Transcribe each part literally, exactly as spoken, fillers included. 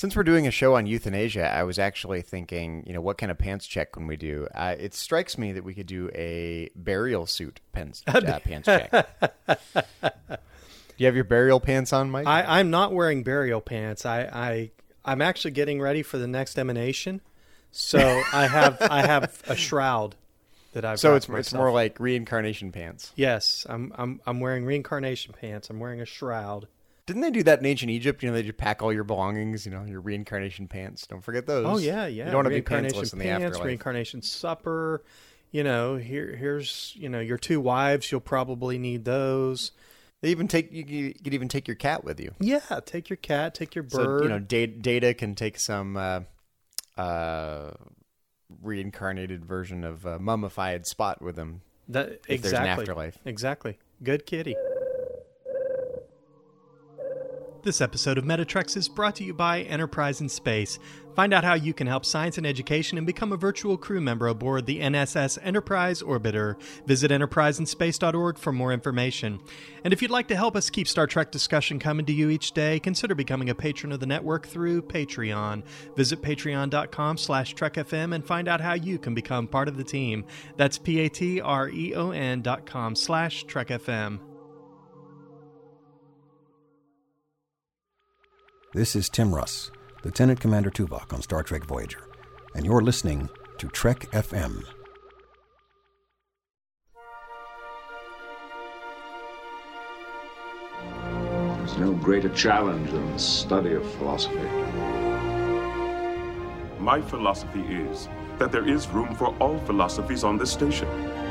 Since we're doing a show on euthanasia, I was actually thinking, you know, what kind of pants check can we do? Uh, it strikes me that we could do a burial suit pants, uh, pants check. Do you have your burial pants on, Mike? I, I'm not wearing burial pants. I, I, I'm actually getting ready for the next emanation. So I have I have a shroud that I've So it's myself. it's more like reincarnation pants. Yes, I'm I'm I'm wearing reincarnation pants. I'm wearing a shroud. Didn't they do that in ancient Egypt? You know, they just pack all your belongings, you know, your reincarnation pants. Don't forget those. Oh, yeah, yeah. You don't want to be reincarnation pantsless in the pants, afterlife. Reincarnation supper. You know, here here's, you know, your two wives. You'll probably need those. They even take, you you could even take your cat with you. Yeah, take your cat, take your bird. So, you know, Data, Data can take some uh, uh, reincarnated version of a mummified Spot with him. That, if exactly. there's an afterlife. Exactly. Good kitty. This episode of Metatrex is brought to you by Enterprise in Space. Find out how you can help science and education and become a virtual crew member aboard the N S S Enterprise Orbiter. Visit enterprise in space dot org for more information. And if you'd like to help us keep Star Trek discussion coming to you each day, consider becoming a patron of the network through Patreon. Visit patreon.com slash trekfm and find out how you can become part of the team. That's P-A-T-R-E-O-N dot com slash trekfm. This is Tim Russ, Lieutenant Commander Tuvok on Star Trek Voyager, and you're listening to Trek F M. There's no greater challenge than the study of philosophy. My philosophy is that there is room for all philosophies on this station.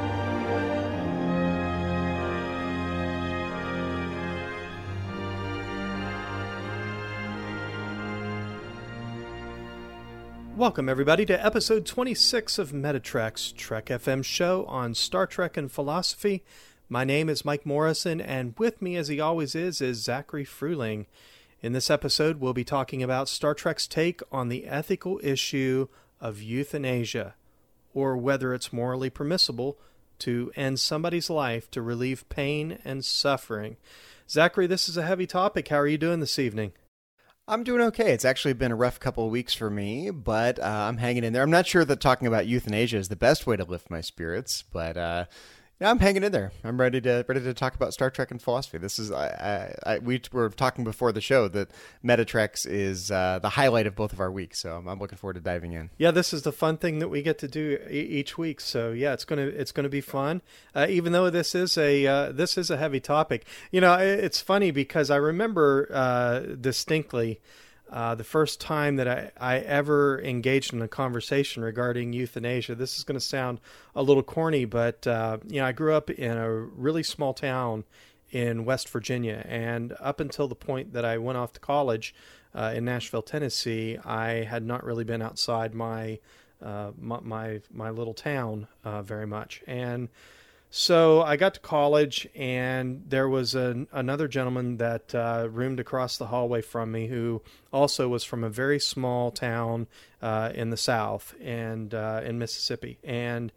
Welcome, everybody, to episode twenty-six of Metatrex, Trek F M show on Star Trek and philosophy. My name is Mike Morrison, and with me, as he always is, is Zachary Fruling. In this episode, we'll be talking about Star Trek's take on the ethical issue of euthanasia, or whether it's morally permissible to end somebody's life to relieve pain and suffering. Zachary, this is a heavy topic. How are you doing this evening? I'm doing okay. It's actually been a rough couple of weeks for me, but uh, I'm hanging in there. I'm not sure that talking about euthanasia is the best way to lift my spirits, but uh, yeah, I'm hanging in there. I'm ready to ready to talk about Star Trek and philosophy. This is I, I, I we were talking before the show that Metatrex is uh, the highlight of both of our weeks, so I'm, I'm looking forward to diving in. Yeah, this is the fun thing that we get to do e- each week. So yeah, it's gonna it's gonna be fun. Uh, even though this is a uh, this is a heavy topic. You know, it's funny because I remember uh, distinctly. Uh, the first time that I, I ever engaged in a conversation regarding euthanasia. This is going to sound a little corny, but uh, you know, I grew up in a really small town in West Virginia, and up until the point that I went off to college uh, in Nashville, Tennessee, I had not really been outside my uh, my, my my little town uh, very much. And so I got to college, and there was an, another gentleman that uh, roomed across the hallway from me who also was from a very small town uh, in the South and uh, in Mississippi. And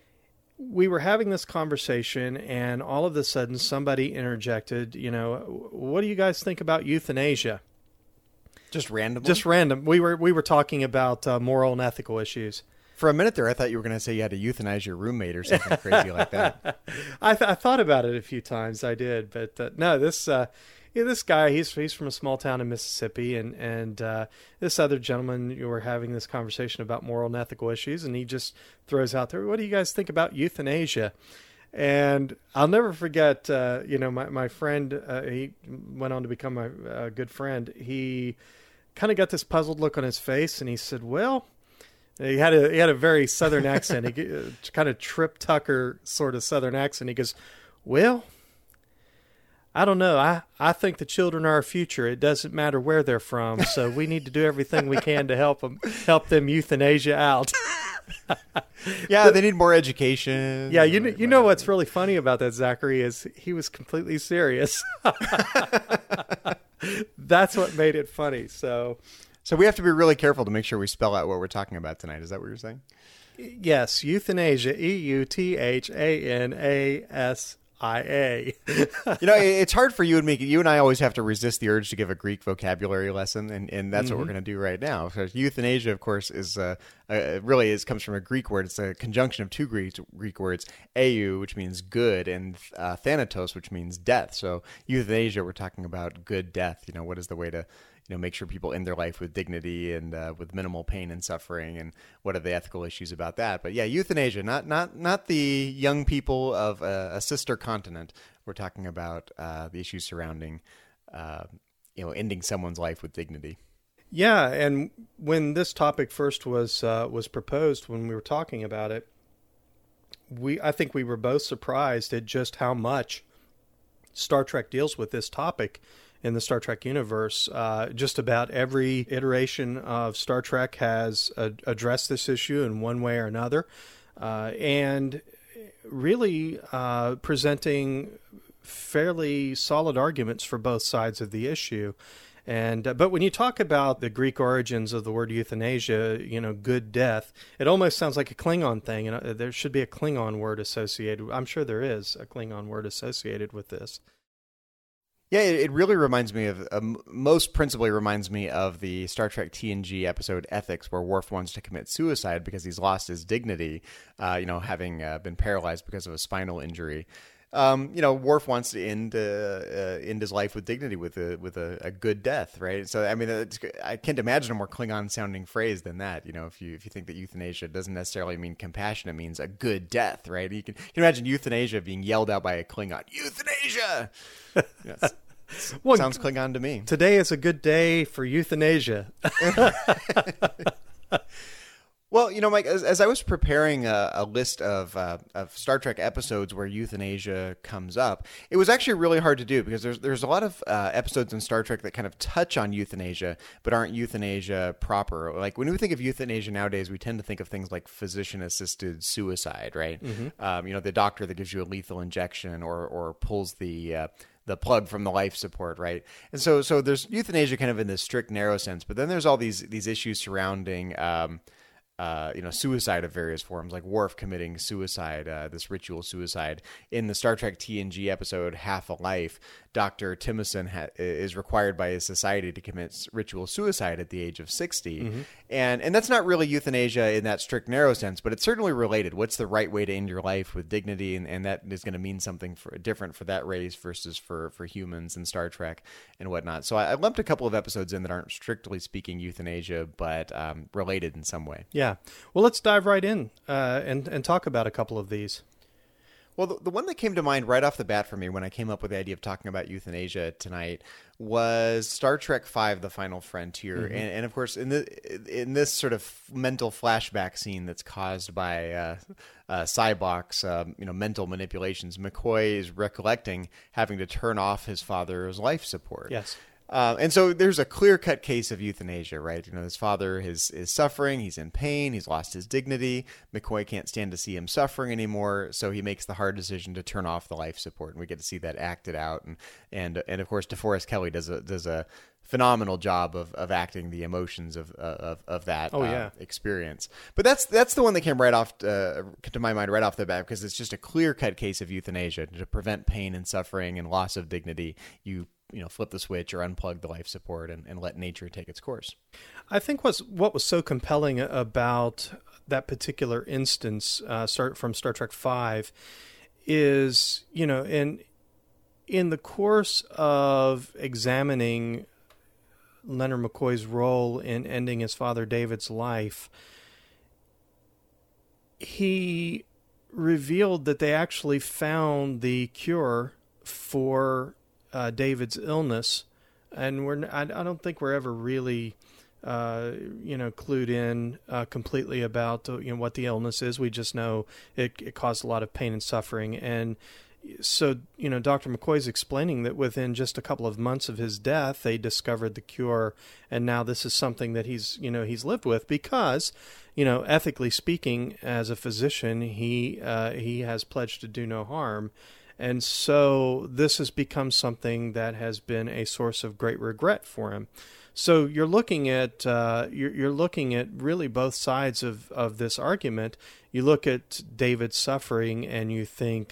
we were having this conversation, and all of a sudden somebody interjected, you know, what do you guys think about euthanasia? Just randomly? Just random. We were, we were talking about uh, moral and ethical issues. For a minute there, I thought you were going to say you had to euthanize your roommate or something crazy like that. I, th- I thought about it a few times. I did, but uh, no. This uh, yeah, this guy, he's he's from a small town in Mississippi, and and uh, this other gentleman, you were having this conversation about moral and ethical issues, and he just throws out there, "What do you guys think about euthanasia?" And I'll never forget. Uh, you know, my my friend, uh, he went on to become my uh, good friend. He kind of got this puzzled look on his face, and he said, "Well." He had a he had a very Southern accent. He uh, kind of Trip Tucker sort of Southern accent. He goes, "Well, I don't know. I, I think the children are our future. It doesn't matter where they're from. So we need to do everything we can to help them help them euthanasia out." Yeah, they need more education. Yeah, you know, you know what's really funny about that, Zachary, is he was completely serious. That's what made it funny. So. So we have to be really careful to make sure we spell out what we're talking about tonight. Is that what you're saying? Yes, euthanasia, E U T H A N A S I A. You know, it's hard for you and me. You and I always have to resist the urge to give a Greek vocabulary lesson, and, and that's mm-hmm. what we're going to do right now. So euthanasia, of course, is uh, uh, really is comes from a Greek word. It's a conjunction of two Greek Greek words, eu, which means good, and uh, thanatos, which means death. So euthanasia, we're talking about good death. You know, what is the way to you know, make sure people end their life with dignity and uh, with minimal pain and suffering, and what are the ethical issues about that? But yeah, euthanasia, not not not the young people of a, a sister continent. We're talking about uh, the issues surrounding, uh, you know, ending someone's life with dignity. Yeah, and when this topic first was uh, was proposed, when we were talking about it, we I think we were both surprised at just how much Star Trek deals with this topic. In the Star Trek universe, uh, just about every iteration of Star Trek has uh, addressed this issue in one way or another, uh, and really uh, presenting fairly solid arguments for both sides of the issue. And uh, but when you talk about the Greek origins of the word euthanasia, you know, good death, it almost sounds like a Klingon thing. And you know, there should be a Klingon word associated. I'm sure there is a Klingon word associated with this. Yeah, it really reminds me of, uh, most principally reminds me of the Star Trek T N G episode Ethics, where Worf wants to commit suicide because he's lost his dignity, uh, you know, having uh, been paralyzed because of a spinal injury. Um, you know, Worf wants to end uh, uh, end his life with dignity, with a with a, a good death, right? So, I mean, it's, I can't imagine a more Klingon-sounding phrase than that. You know, if you if you think that euthanasia doesn't necessarily mean compassion, it means a good death, right? You can, you can imagine euthanasia being yelled out by a Klingon. Euthanasia. Yes. Well, sounds Klingon to me. Today is a good day for euthanasia. Well, you know, Mike, as, as I was preparing a, a list of uh, of Star Trek episodes where euthanasia comes up, it was actually really hard to do because there's there's a lot of uh, episodes in Star Trek that kind of touch on euthanasia but aren't euthanasia proper. Like when we think of euthanasia nowadays, we tend to think of things like physician-assisted suicide, right? Mm-hmm. Um, you know, the doctor that gives you a lethal injection or or pulls the uh, the plug from the life support, right? And so so there's euthanasia kind of in this strict, narrow sense, but then there's all these these issues surrounding um, Uh, you know, suicide of various forms, like Worf committing suicide, uh, this ritual suicide. In the Star Trek T N G episode Half a Life, Doctor Timmerson ha- is required by his society to commit ritual suicide at the age of sixty. Mm-hmm. And and that's not really euthanasia in that strict, narrow sense, but it's certainly related. What's the right way to end your life with dignity? And, and that is going to mean something for, different for that race versus for, for humans in Star Trek and whatnot. So I, I lumped a couple of episodes in that aren't strictly speaking euthanasia, but um, related in some way. Yeah. Well, let's dive right in uh, and, and talk about a couple of these. Well, the, the one that came to mind right off the bat for me when I came up with the idea of talking about euthanasia tonight was Star Trek five, The Final Frontier. Mm-hmm. And, and of course, in the in this sort of mental flashback scene that's caused by uh, uh, Sybok's um, you know, mental manipulations, McCoy is recollecting having to turn off his father's life support. Yes. Uh, and so there's a clear-cut case of euthanasia, right? You know, his father is, is suffering, he's in pain, he's lost his dignity. McCoy can't stand to see him suffering anymore, so he makes the hard decision to turn off the life support, and we get to see that acted out. And and and of course, DeForest Kelley does a does a phenomenal job of, of acting the emotions of of of that oh, yeah. uh, experience. But that's that's the one that came right off uh, to my mind right off the bat, because it's just a clear-cut case of euthanasia to prevent pain and suffering and loss of dignity. You you know, flip the switch or unplug the life support and, and let nature take its course. I think what's, what was so compelling about that particular instance uh, start from Star Trek five is, you know, in, in the course of examining Leonard McCoy's role in ending his father David's life, he revealed that they actually found the cure for Uh, David's illness, and we're I, I don't think we're ever really uh, you know clued in uh, completely about uh, you know what the illness is. We just know it, it caused a lot of pain and suffering, and so you know Doctor McCoy's explaining that within just a couple of months of his death, they discovered the cure, and now this is something that he's you know he's lived with because you know ethically speaking, as a physician, he uh, he has pledged to do no harm. And so this has become something that has been a source of great regret for him. So you're looking at uh, you're, you're looking at really both sides of, of this argument. You look at David's suffering and you think,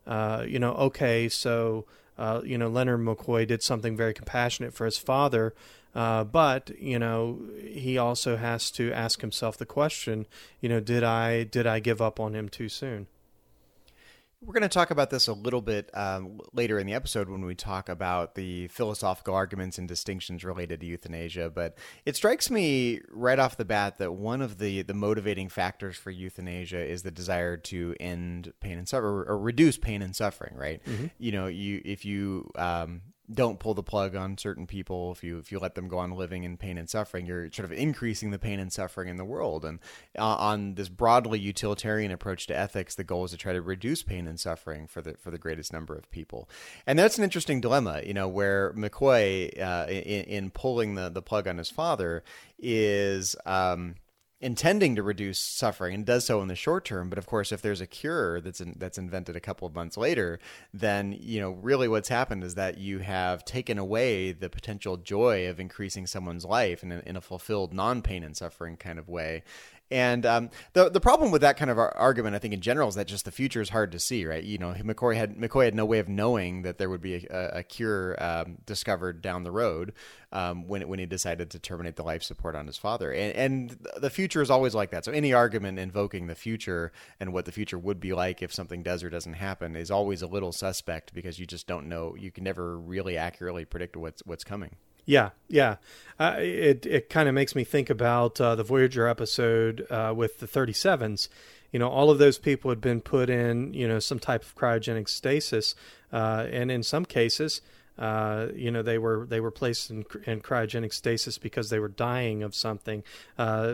uh, you know, okay, so uh, you know, Leonard McCoy did something very compassionate for his father, uh, but you know, he also has to ask himself the question, you know, did I did I give up on him too soon? We're going to talk about this a little bit um, later in the episode when we talk about the philosophical arguments and distinctions related to euthanasia. But it strikes me right off the bat that one of the, the motivating factors for euthanasia is the desire to end pain and suffering, or reduce pain and suffering, right? Mm-hmm. You know, you if you um, don't pull the plug on certain people, if you if you let them go on living in pain and suffering, you're sort of increasing the pain and suffering in the world. And uh, on this broadly utilitarian approach to ethics, the goal is to try to reduce pain and suffering for the for the greatest number of people. And that's an interesting dilemma, you know, where McCoy, uh, in, in pulling the, the plug on his father, is um, intending to reduce suffering and does so in the short term. But of course, if there's a cure that's in, that's invented a couple of months later, then, you know, really what's happened is that you have taken away the potential joy of increasing someone's life in a, in a fulfilled non-pain and suffering kind of way. And um, the the problem with that kind of argument, I think, in general, is that just the future is hard to see, right? You know, McCoy had McCoy had no way of knowing that there would be a, a cure um, discovered down the road um, when when he decided to terminate the life support on his father. And, and the future is always like that. So any argument invoking the future and what the future would be like if something does or doesn't happen is always a little suspect, because you just don't know. You can never really accurately predict what's what's coming. Yeah, yeah. Uh, it it kind of makes me think about uh, the Voyager episode uh, with the thirty-sevens. You know, all of those people had been put in, you know, some type of cryogenic stasis, uh, and in some cases, uh, you know, they were they were placed in, in cryogenic stasis because they were dying of something. Uh,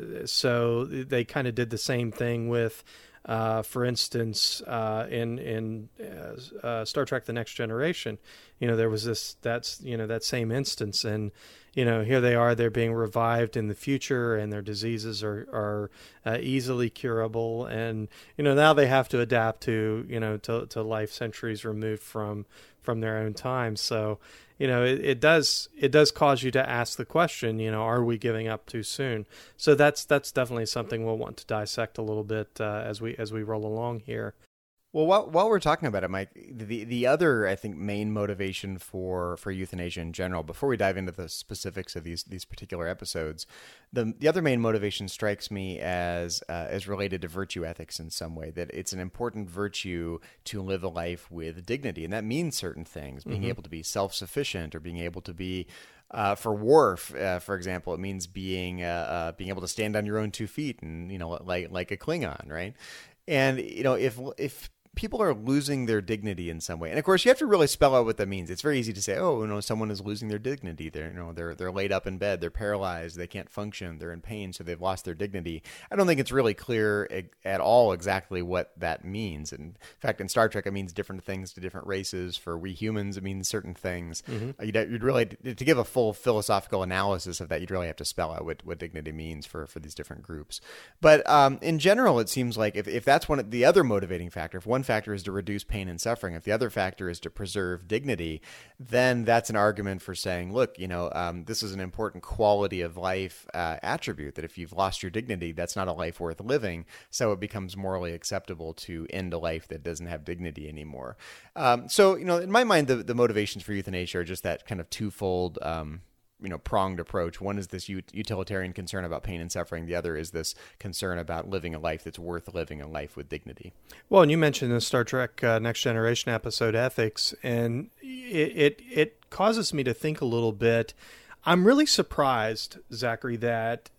so they kind of did the same thing with. Uh, for instance, uh, in in uh, uh, Star Trek: The Next Generation, you know, there was this that's you know that same instance, and you know here they are, they're being revived in the future, and their diseases are are uh, easily curable, and you know now they have to adapt to you know to to life centuries removed from from their own time. So you know it, it does it does cause you to ask the question, you know, are we giving up too soon? So that's that's definitely something we'll want to dissect a little bit uh, as we as we roll along here. Well, while, while we're talking about it, Mike, the the other, I think, main motivation for, for euthanasia in general, before we dive into the specifics of these these particular episodes, the the other main motivation strikes me as uh, as related to virtue ethics in some way, that it's an important virtue to live a life with dignity. And that means certain things, being mm-hmm. able to be self-sufficient, or being able to be Uh, for Worf, uh, for example, it means being uh, uh, being able to stand on your own two feet, and you know, like like a Klingon, right? And you know, if if people are losing their dignity in some way, and of course, you have to really spell out what that means. It's very easy to say, oh, you know, someone is losing their dignity. They're you know they're they're laid up in bed, they're paralyzed, they can't function, they're in pain, so they've lost their dignity. I don't think it's really clear at all exactly what that means. And in fact, in Star Trek, it means different things to different races. For we humans, it means certain things. Mm-hmm. You'd, you'd really, to give a full philosophical analysis of that, you'd really have to spell out what, what dignity means for, for these different groups. But um, in general, it seems like if, if that's one of the other motivating factor, if one factor is to reduce pain and suffering, if the other factor is to preserve dignity, then that's an argument for saying, look, you know, um, this is an important quality of life uh, attribute, that if you've lost your dignity, that's not a life worth living. So it becomes morally acceptable to end a life that doesn't have dignity anymore. Um, so, you know, in my mind, the, the motivations for euthanasia are just that kind of twofold, um, you know, pronged approach. One is this utilitarian concern about pain and suffering. The other is this concern about living a life that's worth living, a life with dignity. Well, and you mentioned the Star Trek uh, Next Generation episode Ethics, and it, it it causes me to think a little bit. I'm really surprised, Zachary, that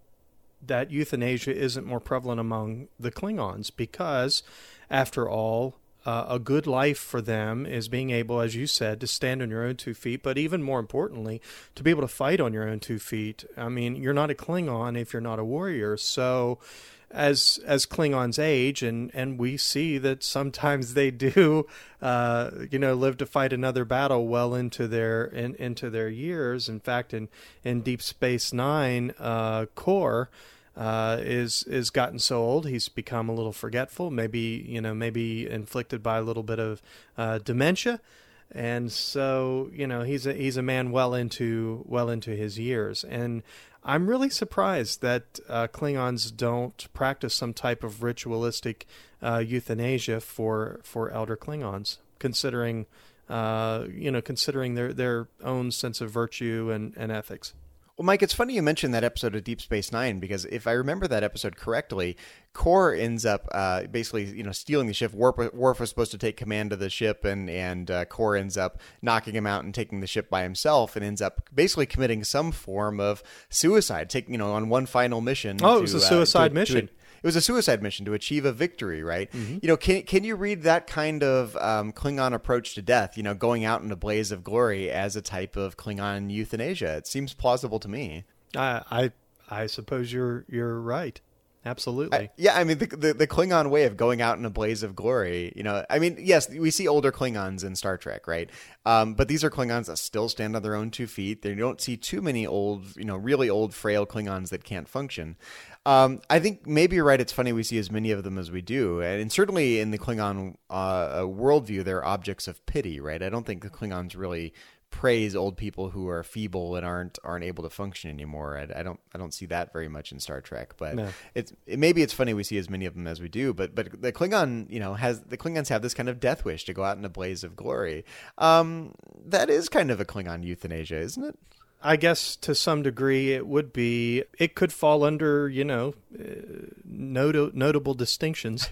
that euthanasia isn't more prevalent among the Klingons, because, after all, Uh, a good life for them is being able, as you said, to stand on your own two feet, but even more importantly, to be able to fight on your own two feet. I mean, you're not a Klingon if you're not a warrior. So as as Klingons age, and, and we see that sometimes they do, uh, you know, live to fight another battle well into their in, into their years. In fact, in, in Deep Space Nine, uh, Core, Uh, is is gotten so old he's become a little forgetful, maybe you know maybe inflicted by a little bit of uh, dementia, and so you know he's a he's a man well into well into his years, and I'm really surprised that uh, Klingons don't practice some type of ritualistic uh, euthanasia for for elder Klingons, considering uh, you know considering their their own sense of virtue and, and ethics. Well, Mike, it's funny you mentioned that episode of Deep Space Nine, because if I remember that episode correctly, Kor ends up uh, basically, you know, stealing the ship. Worf, Worf was supposed to take command of the ship, and and uh, Kor ends up knocking him out and taking the ship by himself, and ends up basically committing some form of suicide, taking you know on one final mission. Oh, to, it was a uh, suicide to, mission. To, It was a suicide mission to achieve a victory, right? Mm-hmm. You know, can can you read that kind of um, Klingon approach to death? You know, going out in a blaze of glory as a type of Klingon euthanasia? It seems plausible to me. I I, I suppose you're you're right. Absolutely. I, yeah, I mean the, the the Klingon way of going out in a blaze of glory. You know, I mean, yes, we see older Klingons in Star Trek, right? Um, but these are Klingons that still stand on their own two feet. They don't see too many old, you know, really old, frail Klingons that can't function. Um, I think maybe you're right. It's funny we see as many of them as we do, and certainly in the Klingon uh, worldview, they're objects of pity, right? I don't think the Klingons really praise old people who are feeble and aren't aren't able to function anymore. I, I don't I don't see that very much in Star Trek, but No. it's it, maybe it's funny we see as many of them as we do. But but the Klingon, you know, has the Klingons have this kind of death wish to go out in a blaze of glory. Um, that is kind of a Klingon euthanasia, isn't it? I guess to some degree it would be. It could fall under, you know, uh, not- notable distinctions.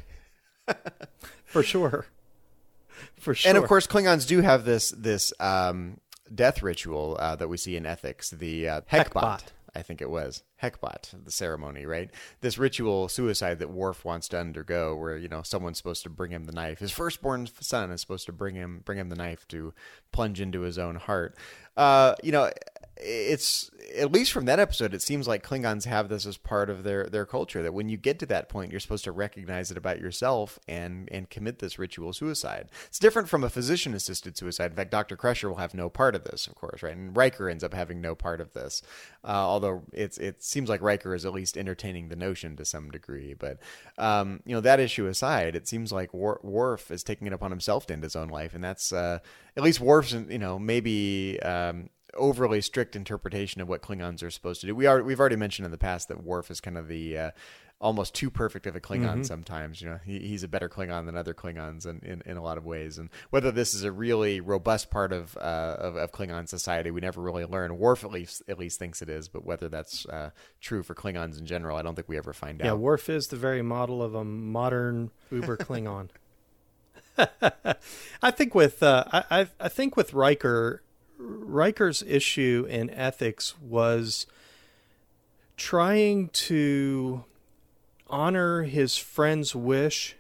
For sure. For sure. And of course, Klingons do have this this um, death ritual uh, that we see in ethics, the uh, Hekbot, Hekbot. I think it was. Hekbot, the ceremony, right? This ritual suicide that Worf wants to undergo, where, you know, someone's supposed to bring him the knife. His firstborn son is supposed to bring him bring him the knife to plunge into his own heart. Uh, you know, it's, at least from that episode, it seems like Klingons have this as part of their, their culture, that when you get to that point, you're supposed to recognize it about yourself and, and commit this ritual suicide. It's different from a physician-assisted suicide. In fact, Doctor Crusher will have no part of this, of course, right? And Riker ends up having no part of this, uh, although it's it seems like Riker is at least entertaining the notion to some degree. But, um, you know, that issue aside, it seems like Wor- Worf is taking it upon himself to end his own life, and that's, uh, at least Worf's, you know, maybe... Um, overly strict interpretation of what Klingons are supposed to do. We are we've already mentioned in the past that Worf is kind of the uh, almost too perfect of a Klingon. Mm-hmm. Sometimes, you know, he, he's a better Klingon than other Klingons in, in, in a lot of ways. And whether this is a really robust part of uh, of, of Klingon society, we never really learn. Worf at least at least thinks it is, but whether that's uh, true for Klingons in general, I don't think we ever find yeah, out. Yeah, Worf is the very model of a modern Uber Klingon. I think with uh, I I think with Riker. Riker's issue in ethics was trying to honor his friend's wish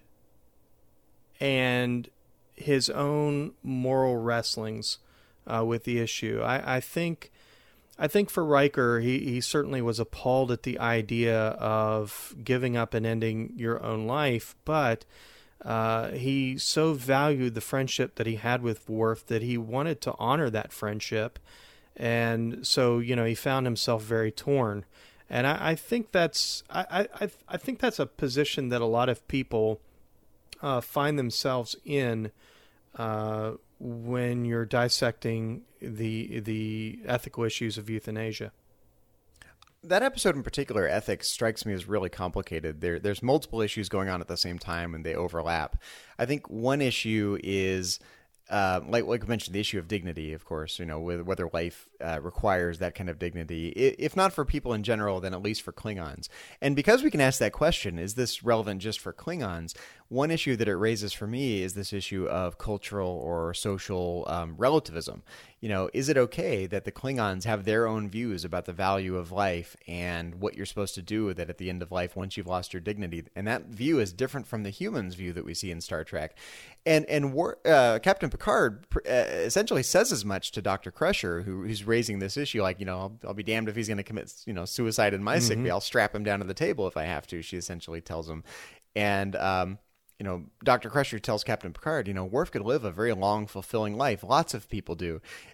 and his own moral wrestlings uh, with the issue. I, I think, I think for Riker, he, he certainly was appalled at the idea of giving up and ending your own life, but Uh, he so valued the friendship that he had with Worf that he wanted to honor that friendship. And so, you know, he found himself very torn. And I, I think that's I, I, I think that's a position that a lot of people uh, find themselves in uh, when you're dissecting the the ethical issues of euthanasia. That episode in particular, ethics, strikes me as really complicated. There, there's multiple issues going on at the same time, and they overlap. I think one issue is, uh, like like I mentioned, the issue of dignity, of course, you know, with, whether life uh, requires that kind of dignity. If not for people in general, then at least for Klingons. And because we can ask that question, is this relevant just for Klingons? One issue that it raises for me is this issue of cultural or social um, relativism. You know, is it okay that the Klingons have their own views about the value of life and what you're supposed to do with it at the end of life once you've lost your dignity? And that view is different from the humans' view that we see in Star Trek. And and War, uh, Captain Picard uh, essentially says as much to Doctor Crusher, who, who's raising this issue, like, you know, I'll, I'll be damned if he's going to commit, you know, suicide in my mm-hmm. sick bay. I'll strap him down to the table if I have to, she essentially tells him. And, um, you know, Doctor Crusher tells Captain Picard, you know, Worf could live a very long, fulfilling life. Lots of people do.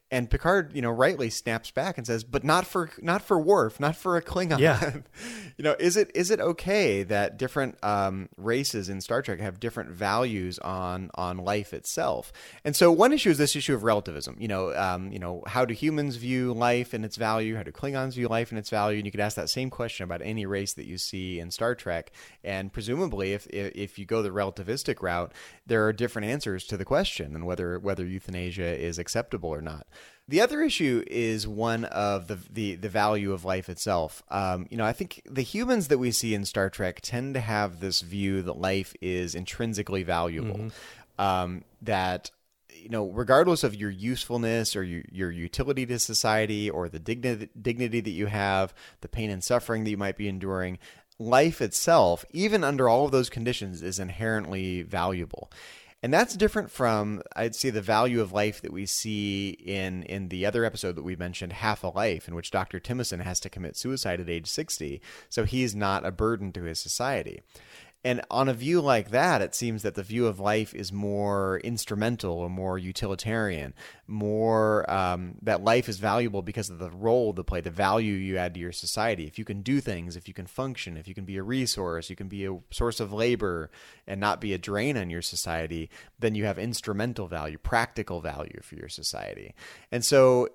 And Picard, you know, rightly snaps back and says, "But not for not for Worf, not for a Klingon." Yeah. You know, is it is it okay that different um, races in Star Trek have different values on on life itself? And so one issue is this issue of relativism. You know, um, you know, how do humans view life and its value? How do Klingons view life and its value? And you could ask that same question about any race that you see in Star Trek. And presumably, if if, if you go the relativistic route, there are different answers to the question and whether whether euthanasia is acceptable or not. The other issue is one of the the, the value of life itself. Um, you know, I think the humans that we see in Star Trek tend to have this view that life is intrinsically valuable. Mm-hmm. Um, that, you know, regardless of your usefulness or your, your utility to society or the dignity dignity that you have, the pain and suffering that you might be enduring, life itself, even under all of those conditions, is inherently valuable. And that's different from, I'd say, the value of life that we see in, in the other episode that we mentioned, Half a Life, in which Doctor Timothy has to commit suicide at age sixty, so he's not a burden to his society. And on a view like that, it seems that the view of life is more instrumental or more utilitarian, more um, that life is valuable because of the role to play, the value you add to your society. If you can do things, if you can function, if you can be a resource, you can be a source of labor and not be a drain on your society, then you have instrumental value, practical value for your society. And so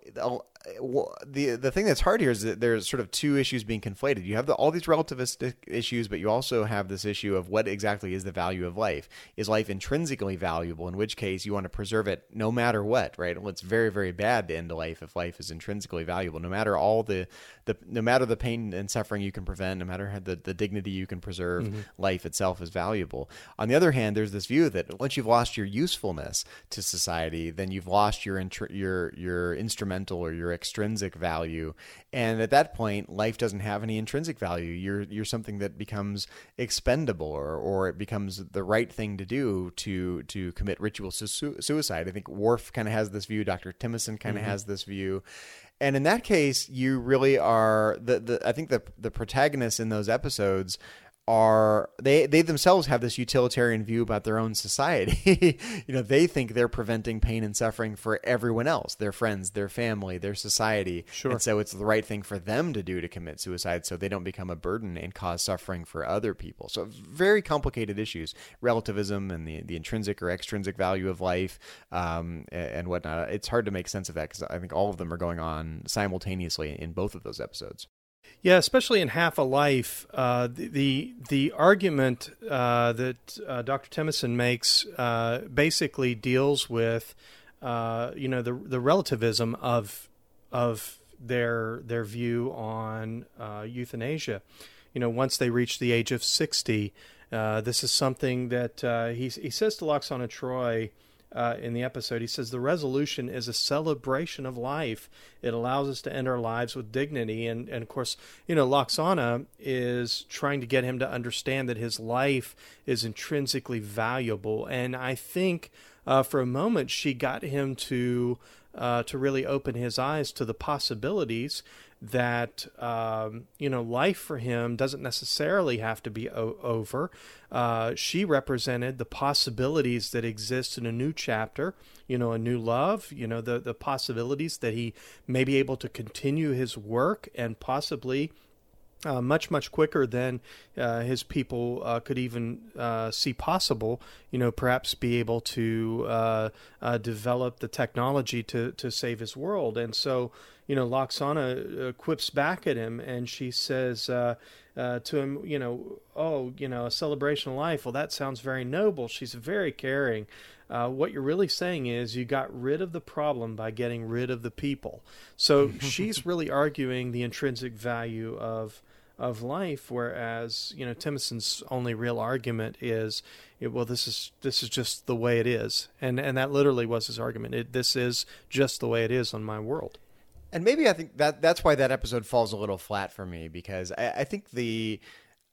the the thing that's hard here is that there's sort of two issues being conflated. You have the, all these relativistic issues, but you also have this issue of what exactly is the value of life. Is life intrinsically valuable, in which case you want to preserve it no matter what, right? Well, it's very, very bad to end life if life is intrinsically valuable, no matter all the, the no matter the pain and suffering you can prevent, no matter the, the dignity you can preserve, mm-hmm. life itself is valuable. On the other hand, there's this view that once you've lost your usefulness to society, then you've lost your intr- your your instrumental or your extrinsic value, and at that point life doesn't have any intrinsic value. You're you're something that becomes expendable, or or it becomes the right thing to do to to commit ritual su- suicide. I think Worf kind of has this view, Doctor Timothy kind of mm-hmm. has this view, and in that case you really are the, the I think the the protagonists in those episodes are they they themselves have this utilitarian view about their own society. You know, they think they're preventing pain and suffering for everyone else, their friends, their family, their society. Sure. And so it's the right thing for them to do to commit suicide so they don't become a burden and cause suffering for other people. So very complicated issues, relativism and the, the intrinsic or extrinsic value of life um, and whatnot. It's hard to make sense of that because I think all of them are going on simultaneously in both of those episodes. Yeah, especially in Half a Life, uh, the, the the argument uh, that uh, Doctor Timothy makes uh, basically deals with, uh, you know, the the relativism of of their their view on uh, euthanasia. You know, once they reach the age of sixty, uh, this is something that uh, he he says to Lwaxana Troi. Uh, in the episode, he says the resolution is a celebration of life. It allows us to end our lives with dignity. And, and of course, you know, Lwaxana is trying to get him to understand that his life is intrinsically valuable. And I think uh, for a moment she got him to uh, to really open his eyes to the possibilities that, um, you know, life for him doesn't necessarily have to be o- over. Uh, she represented the possibilities that exist in a new chapter, you know, a new love, you know, the, the possibilities that he may be able to continue his work and possibly Uh, much, much quicker than uh, his people uh, could even uh, see possible, you know, perhaps be able to uh, uh, develop the technology to, to save his world. And so, you know, Lwaxana uh, quips back at him and she says uh, uh, to him, you know, oh, you know, a celebration of life. Well, that sounds very noble. She's very caring. Uh, what you're really saying is you got rid of the problem by getting rid of the people. So she's really arguing the intrinsic value of of life, whereas, you know, Timothy's only real argument is, well, this is this is just the way it is, and and that literally was his argument. It, this is just the way it is on my world. And maybe I think that that's why that episode falls a little flat for me, because I, I think the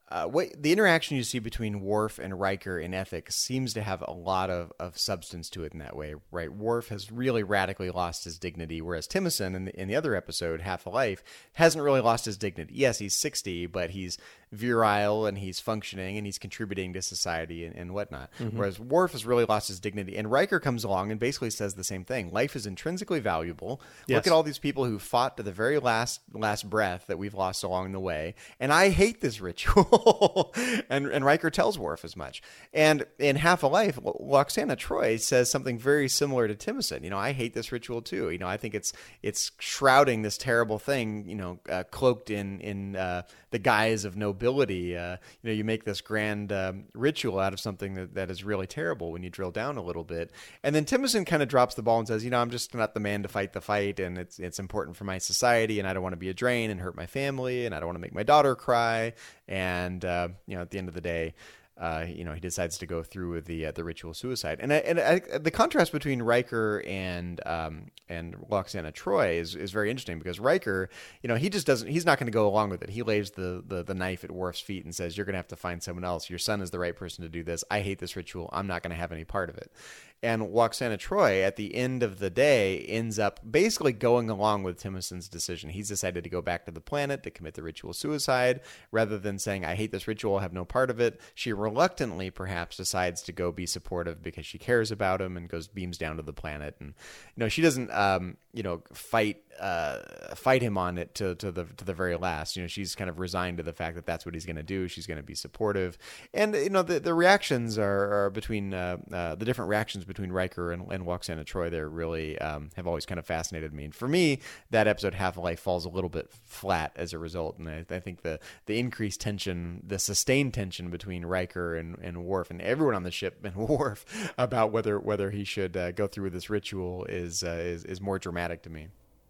uh, what the interaction you see between Worf and Riker in Ethics seems to have a lot of, of substance to it in that way, right? Worf has really radically lost his dignity, whereas Timicin in the, in the other episode, Half a Life, hasn't really lost his dignity. Yes, he's sixty, but he's virile and he's functioning and he's contributing to society and, and whatnot. Mm-hmm. Whereas Worf has really lost his dignity, and Riker comes along and basically says the same thing. Life is intrinsically valuable. Yes. Look at all these people who fought to the very last last breath that we've lost along the way, and I hate this ritual. and and Riker tells Worf as much. And in Half a Life, Lwaxana Troi says something very similar to Timicin. You know, I hate this ritual too. You know, I think it's it's shrouding this terrible thing, you know, uh, cloaked in in uh, the guise of nobility. Uh, you know, you make this grand um, ritual out of something that, that is really terrible when you drill down a little bit. And then Timicin kind of drops the ball and says, you know, I'm just not the man to fight the fight, and it's it's important for my society, and I don't want to be a drain and hurt my family, and I don't want to make my daughter cry. And uh, you know, at the end of the day, Uh, you know, he decides to go through with the uh, the ritual suicide, and I, and I, the contrast between Riker and um, and Lwaxana Troi is, is very interesting, because Riker, you know, he just doesn't, he's not going to go along with it. He lays the, the the knife at Worf's feet and says, "You're going to have to find someone else. Your son is the right person to do this. I hate this ritual. I'm not going to have any part of it." And Lwaxana Troi, at the end of the day, ends up basically going along with Timicin's decision. He's decided to go back to the planet to commit the ritual suicide, rather than saying, I hate this ritual, I have no part of it. She reluctantly, perhaps, decides to go be supportive because she cares about him, and goes beams down to the planet. And, you know, she doesn't, um, you know, fight uh, fight him on it to, to the to the very last. You know, she's kind of resigned to the fact that that's what he's going to do. She's going to be supportive. And, you know, the, the reactions are, are between, uh, uh, the different reactions between Riker and, and Lwaxana Troi there really um, have always kind of fascinated me. And for me, that episode Half a Life falls a little bit flat as a result. And I, I think the the increased tension, the sustained tension between Riker and, and Worf, and everyone on the ship and Worf, about whether whether he should uh, go through with this ritual is, uh, is is more dramatic to me.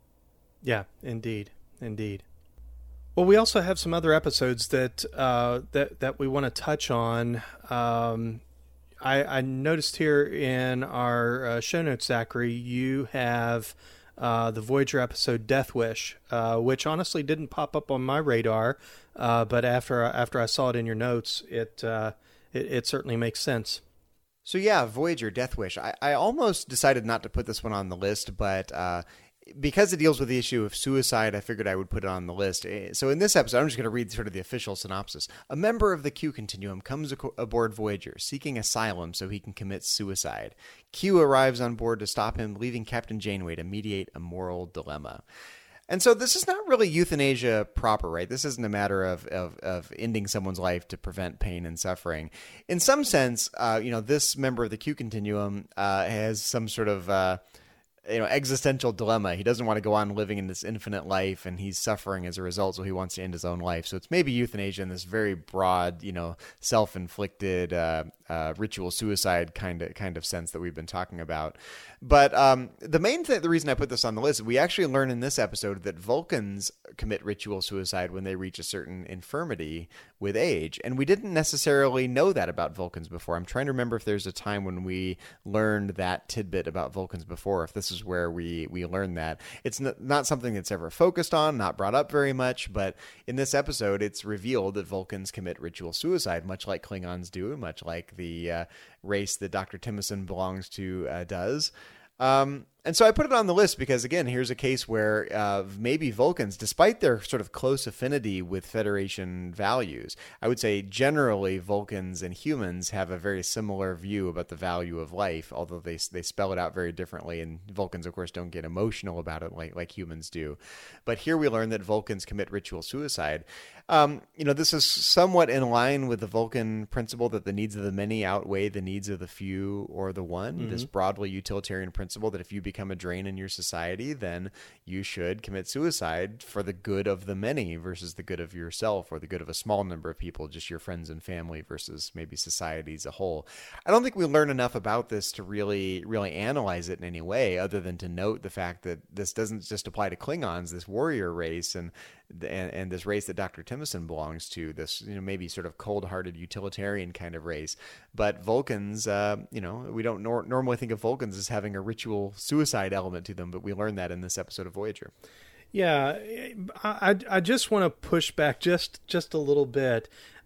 Yeah, indeed, indeed. Well, we also have some other episodes that uh, that that we want to touch on. Um, I, I noticed here in our uh, show notes, Zachary, you have uh, the Voyager episode Death Wish, uh, which honestly didn't pop up on my radar, uh, but after after I saw it in your notes, it uh, it, it certainly makes sense. So yeah, Voyager Death Wish. I, I almost decided not to put this one on the list, but uh, because it deals with the issue of suicide, I figured I would put it on the list. So in this episode, I'm just going to read sort of the official synopsis. A member of the Q Continuum comes aboard Voyager, seeking asylum so he can commit suicide. Q arrives on board to stop him, leaving Captain Janeway to mediate a moral dilemma. And so this is not really euthanasia proper, right? This isn't a matter of, of, of ending someone's life to prevent pain and suffering. In some sense, uh, you know, this member of the Q Continuum uh, has some sort of... Uh, you know, existential dilemma. He doesn't want to go on living in this infinite life, and he's suffering as a result, so he wants to end his own life. So it's maybe euthanasia in this very broad, you know, self-inflicted uh, uh, ritual suicide kind of kind of sense that we've been talking about. But um, the main thing, the reason I put this on the list, we actually learn in this episode that Vulcans commit ritual suicide when they reach a certain infirmity with age, and we didn't necessarily know that about Vulcans before. I'm trying to remember if there's a time when we learned that tidbit about Vulcans before, if this is where we we learned that. It's n- not something that's ever focused on, not brought up very much, but in this episode, it's revealed that Vulcans commit ritual suicide, much like Klingons do, much like the uh, race that Doctor Timicin belongs to uh, does. Um, and so I put it on the list because, again, here's a case where uh, maybe Vulcans, despite their sort of close affinity with Federation values, I would say generally Vulcans and humans have a very similar view about the value of life, although they they spell it out very differently. And Vulcans, of course, don't get emotional about it like, like humans do. But here we learn that Vulcans commit ritual suicide. Um, you know, this is somewhat in line with the Vulcan principle that the needs of the many outweigh the needs of the few or the one. Mm-hmm. This broadly utilitarian principle that if you become a drain in your society, then you should commit suicide for the good of the many versus the good of yourself or the good of a small number of people, just your friends and family versus maybe society as a whole. I don't think we learn enough about this to really, really analyze it in any way other than to note the fact that this doesn't just apply to Klingons, this warrior race, and And, and this race that Doctor Timicin belongs to, this, you know, maybe sort of cold-hearted utilitarian kind of race. But Vulcans, uh, you know, we don't nor- normally think of Vulcans as having a ritual suicide element to them, but we learned that in this episode of Voyager. Yeah, I, I just want to push back just, just a little bit.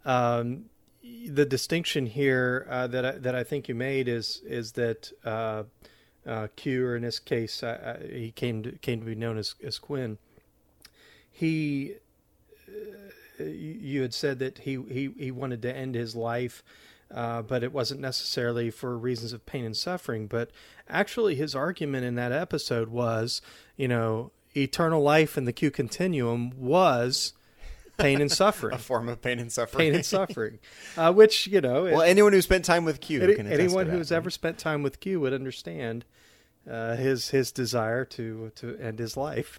Um, the distinction here uh, that I, that I think you made is is that uh, uh, Q, or in this case, uh, he came to, came to be known as as Quinn. He, uh, you had said that he he, he wanted to end his life, uh, but it wasn't necessarily for reasons of pain and suffering. But actually, his argument in that episode was, you know, eternal life in the Q continuum was pain and suffering. A form of pain and suffering. Pain and suffering. Uh, which, you know... Well, it, anyone who spent time with Q any, can attest Anyone to that, who's right? ever spent time with Q would understand uh, his his desire to, to end his life.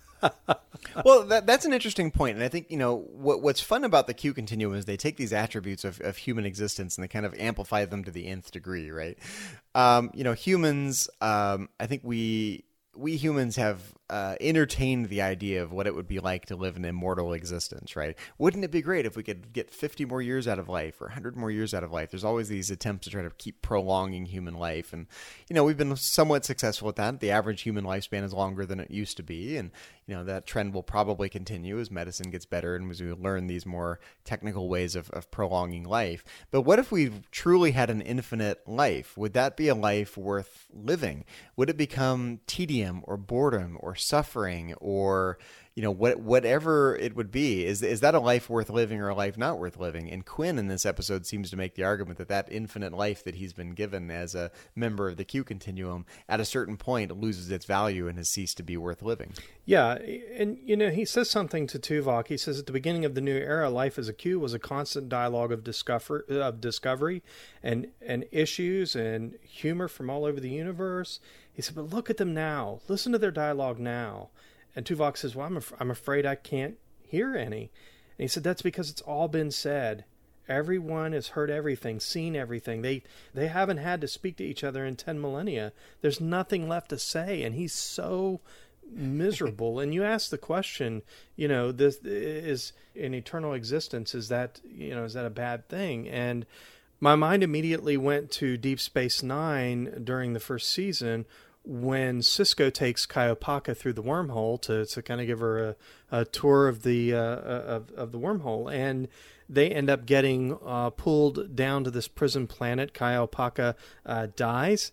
Well, that, that's an interesting point. And I think, you know, what what's fun about the Q continuum is they take these attributes of, of human existence and they kind of amplify them to the nth degree, right? Um, you know, humans, um, I think we... we humans have uh, entertained the idea of what it would be like to live an immortal existence, right? Wouldn't it be great if we could get fifty more years out of life or one hundred more years out of life? There's always these attempts to try to keep prolonging human life. And, you know, we've been somewhat successful at that. The average human lifespan is longer than it used to be. And, you know, that trend will probably continue as medicine gets better and as we learn these more technical ways of, of prolonging life. But what if we truly had an infinite life? Would that be a life worth living? Would it become tedium or boredom or suffering or, you know, what, whatever it would be? Is is that a life worth living or a life not worth living? And Quinn in this episode seems to make the argument that that infinite life that he's been given as a member of the Q continuum at a certain point loses its value and has ceased to be worth living. Yeah, and, you know, he says something to Tuvok. He says, at the beginning of the new era, life as a Q was a constant dialogue of discover of discovery and, and issues and humor from all over the universe. He said, but look at them now. Listen to their dialogue now. And Tuvok says, well, I'm, af- I'm afraid I can't hear any. And he said, that's because it's all been said. Everyone has heard everything, seen everything. They they haven't had to speak to each other in ten millennia. There's nothing left to say. And he's so miserable. And you ask the question, you know, this is an eternal existence. Is that, you know, is that a bad thing? And my mind immediately went to Deep Space Nine during the first season when Sisko takes Kaiopaka through the wormhole to, to kind of give her a, a tour of the uh, of, of the wormhole. And they end up getting uh, pulled down to this prison planet. Kaiopaka uh, dies.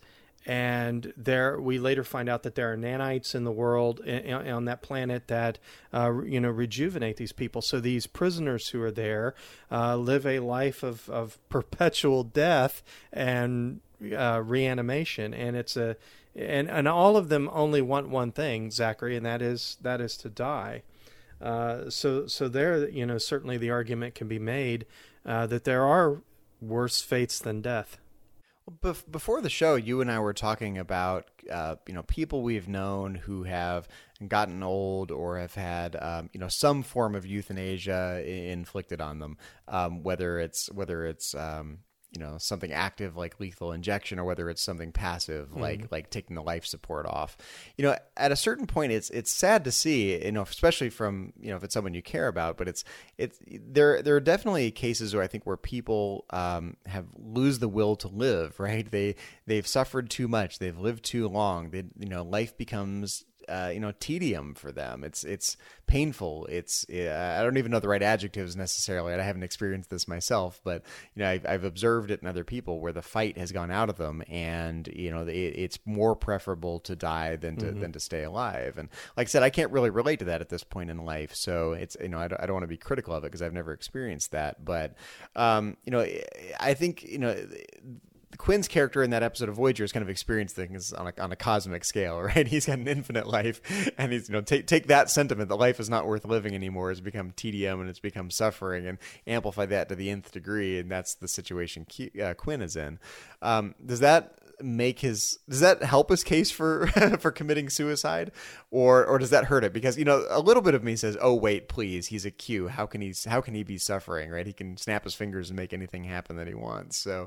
And there, we later find out that there are nanites in the world on that planet that, uh, you know, rejuvenate these people. So these prisoners who are there uh, live a life of, of perpetual death and uh, reanimation, and it's a, and and all of them only want one thing, Zachary, and that is that is to die. Uh, so so there, you know, certainly the argument can be made uh, that there are worse fates than death. Bef- before the show, you and I were talking about, uh, you know, people we've known who have gotten old or have had, um, you know, some form of euthanasia I- inflicted on them, um, whether it's whether it's um, you know, something active like lethal injection or whether it's something passive mm-hmm. like like taking the life support off. You know, at a certain point, it's it's sad to see, you know, especially from, you know, if it's someone you care about, but it's it's there there are definitely cases where I think where people um, have lose the will to live, right? They they've suffered too much, they've lived too long. They, you know, life becomes Uh, you know, tedium for them. It's it's painful. It's uh, I don't even know the right adjectives necessarily. I haven't experienced this myself, but you know, I've, I've observed it in other people where the fight has gone out of them, and you know, it, it's more preferable to die than to mm-hmm. than to stay alive. And like I said, I can't really relate to that at this point in life. So it's, you know, I don't, I don't want to be critical of it because I've never experienced that. But um, you know, I think, you know, Quinn's character in that episode of Voyager has kind of experienced things on a, on a cosmic scale, right? He's got an infinite life, and he's, you know, take take that sentiment that life is not worth living anymore has become tedium and it's become suffering, and amplify that to the nth degree, and that's the situation Q, uh, Quinn is in. Um, does that make his does that help his case for for committing suicide, or or does that hurt it? Because, you know, a little bit of me says, oh wait, please, he's a Q, how can he how can he be suffering, right? He can snap his fingers and make anything happen that he wants. So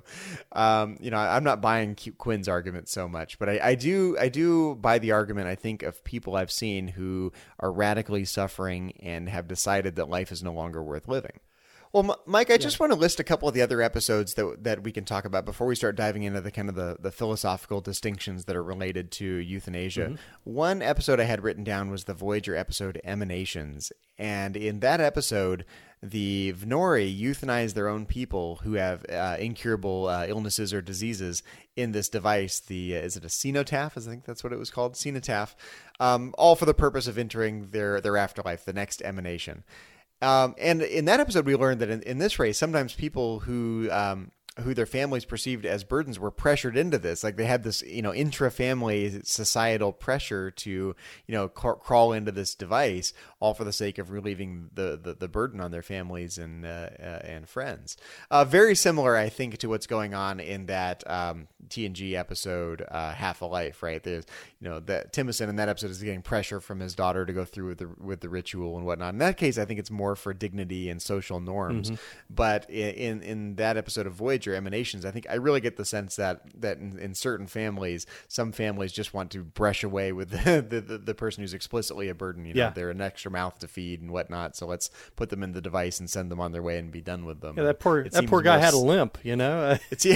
um you know, I'm not buying Q, Quinn's argument so much, but I, I do I do buy the argument, I think, of people I've seen who are radically suffering and have decided that life is no longer worth living. Well, M- Mike, I just want to list a couple of the other episodes that that we can talk about before we start diving into the kind of the, the philosophical distinctions that are related to euthanasia. Mm-hmm. One episode I had written down was the Voyager episode Emanations. And in that episode, the Venori euthanize their own people who have uh, incurable uh, illnesses or diseases in this device. The uh, is it a cenotaph? I think that's what it was called, cenotaph. Um, all for the purpose of entering their their afterlife, the next emanation. Um, and in that episode, we learned that in, in this race, sometimes people who um, who their families perceived as burdens were pressured into this. Like they had this, you know, intra-family societal pressure to, you know, cr- crawl into this device, all for the sake of relieving the the, the burden on their families and uh, uh, and friends. Uh, very similar, I think, to what's going on in that um, T N G episode, uh, Half a Life. Right? There's, you know, that Timothy in that episode is getting pressure from his daughter to go through with the with the ritual and whatnot. In that case, I think it's more for dignity and social norms. Mm-hmm. But in, in in that episode of Voyager Emanations, I think I really get the sense that that in, in certain families, some families just want to brush away with the the, the, the person who's explicitly a burden. You know, yeah. They're an extra mouth to feed and whatnot. So let's put them in the device and send them on their way and be done with them. Yeah, that poor that poor guy had a limp. You know, it's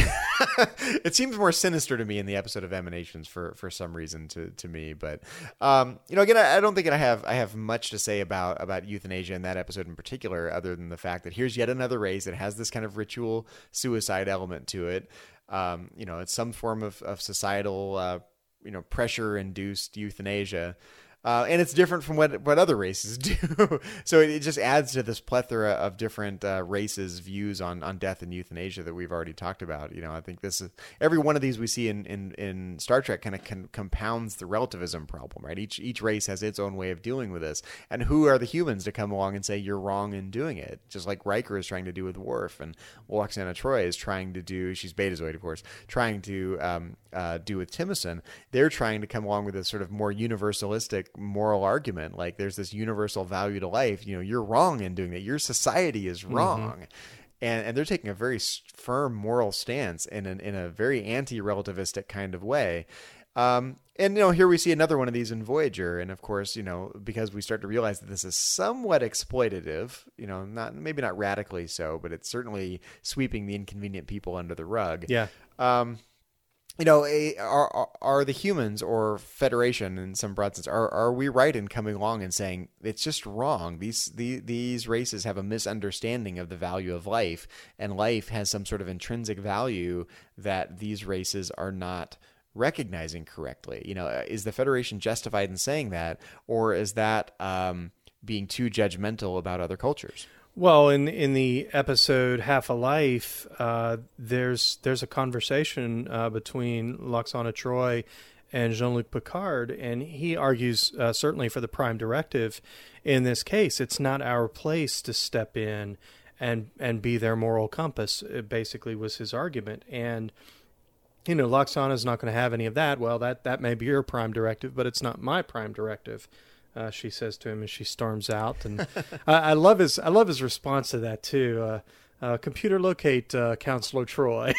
it seems more sinister to me in the episode of Emanations for for some reason to to me. But um, you know, again, I, I don't think I have I have much to say about about euthanasia in that episode in particular, other than the fact that here's yet another race that has this kind of ritual suicide element to it. Um, you know, it's some form of, of societal, uh, you know, pressure-induced euthanasia. Uh, and it's different from what what other races do. So it, it just adds to this plethora of different uh, races' views on, on death and euthanasia that we've already talked about. You know, I think this is every one of these we see in, in, in Star Trek kind of con- compounds the relativism problem, right? Each each race has its own way of dealing with this. And who are the humans to come along and say you're wrong in doing it? Just like Riker is trying to do with Worf, and Lwaxana Troi is trying to do, she's Betazoid, of course, trying to um, uh, do with Timicin. They're trying to come along with this sort of more universalistic moral argument, like there's this universal value to life. You know, you're wrong in doing that. Your society is wrong. Mm-hmm. And and they're taking a very firm moral stance in an, in a very anti-relativistic kind of way. Um, and, you know, here we see another one of these in Voyager. And of course, you know, because we start to realize that this is somewhat exploitative, you know, not maybe not radically so, but it's certainly sweeping the inconvenient people under the rug. Yeah. Um, You know, are are the humans or Federation in some broad sense, are are we right in coming along and saying it's just wrong? These the, these races have a misunderstanding of the value of life, and life has some sort of intrinsic value that these races are not recognizing correctly. You know, is the Federation justified in saying that, or is that um, being too judgmental about other cultures? Well, in in the episode Half a Life, uh, there's there's a conversation uh, between Lwaxana Troi and Jean-Luc Picard, and he argues uh, certainly for the Prime Directive. In this case, it's not our place to step in and and be their moral compass. It basically was his argument, and you know, Lwaxana's not going to have any of that. Well, that that may be your Prime Directive, but it's not my Prime Directive. Uh, she says to him as she storms out, and I, I love his I love his response to that too. Uh, uh, computer locate uh, Counselor Troi.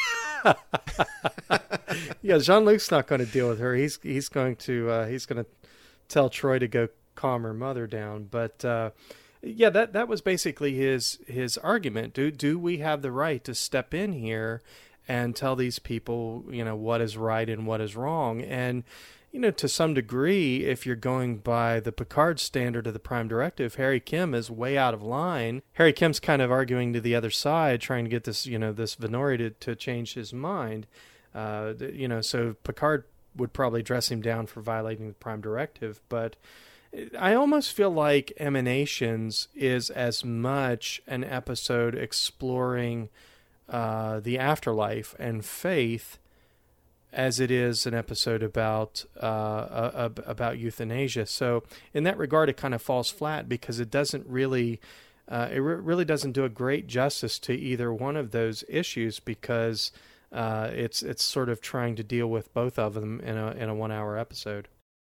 Yeah, Jean-Luc's not going to deal with her. He's he's going to uh, he's going to tell Troi to go calm her mother down. But uh, yeah, that that was basically his his argument. Do do we have the right to step in here and tell these people, you know, what is right and what is wrong? And you know, to some degree, if you're going by the Picard standard of the Prime Directive, Harry Kim is way out of line. Harry Kim's kind of arguing to the other side, trying to get this, you know, this Venori to, to change his mind. Uh, you know, so Picard would probably dress him down for violating the Prime Directive. But I almost feel like Emanations is as much an episode exploring uh, the afterlife and faith as it is an episode about uh, uh, about euthanasia. So in that regard, it kind of falls flat because it doesn't really, uh, it re- really doesn't do a great justice to either one of those issues because uh, it's it's sort of trying to deal with both of them in a in a one hour episode.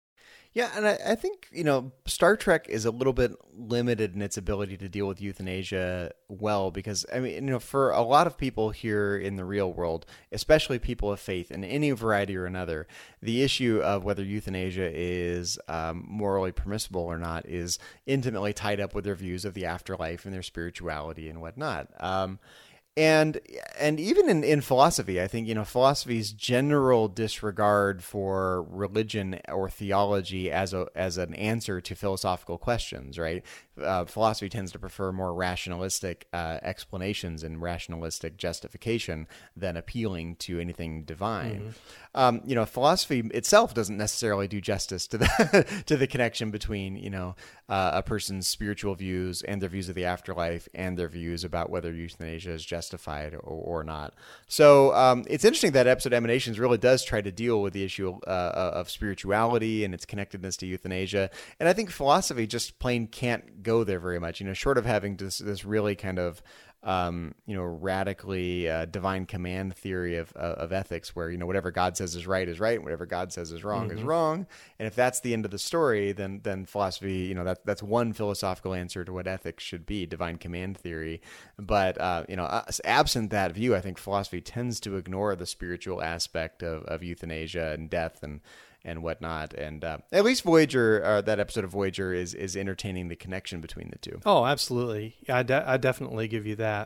Yeah, and I, I think, you know, Star Trek is a little bit limited in its ability to deal with euthanasia well because, I mean, you know, for a lot of people here in the real world, especially people of faith in any variety or another, the issue of whether euthanasia is um, morally permissible or not is intimately tied up with their views of the afterlife and their spirituality and whatnot. Um And and even in, in philosophy, I think, you know, philosophy's general disregard for religion or theology as a as an answer to philosophical questions, right? Uh, philosophy tends to prefer more rationalistic uh, explanations and rationalistic justification than appealing to anything divine. Mm-hmm. Um, you know, philosophy itself doesn't necessarily do justice to the to the connection between, you know, uh, a person's spiritual views and their views of the afterlife and their views about whether euthanasia is justified or, or not. So um, it's interesting that episode Emanations really does try to deal with the issue uh, of spirituality and its connectedness to euthanasia. And I think philosophy just plain can't go there very much, you know, short of having this, this really kind of Um, you know, radically uh, divine command theory of uh, of ethics, where, you know, whatever God says is right is right, and whatever God says is wrong mm-hmm. is wrong. And if that's the end of the story, then then philosophy, you know, that that's one philosophical answer to what ethics should be, divine command theory. But uh, you know, absent that view, I think philosophy tends to ignore the spiritual aspect of, of euthanasia and death and and whatnot. And uh, at least Voyager, uh, that episode of Voyager is is entertaining the connection between the two. Oh, absolutely. I, de- I definitely give you that.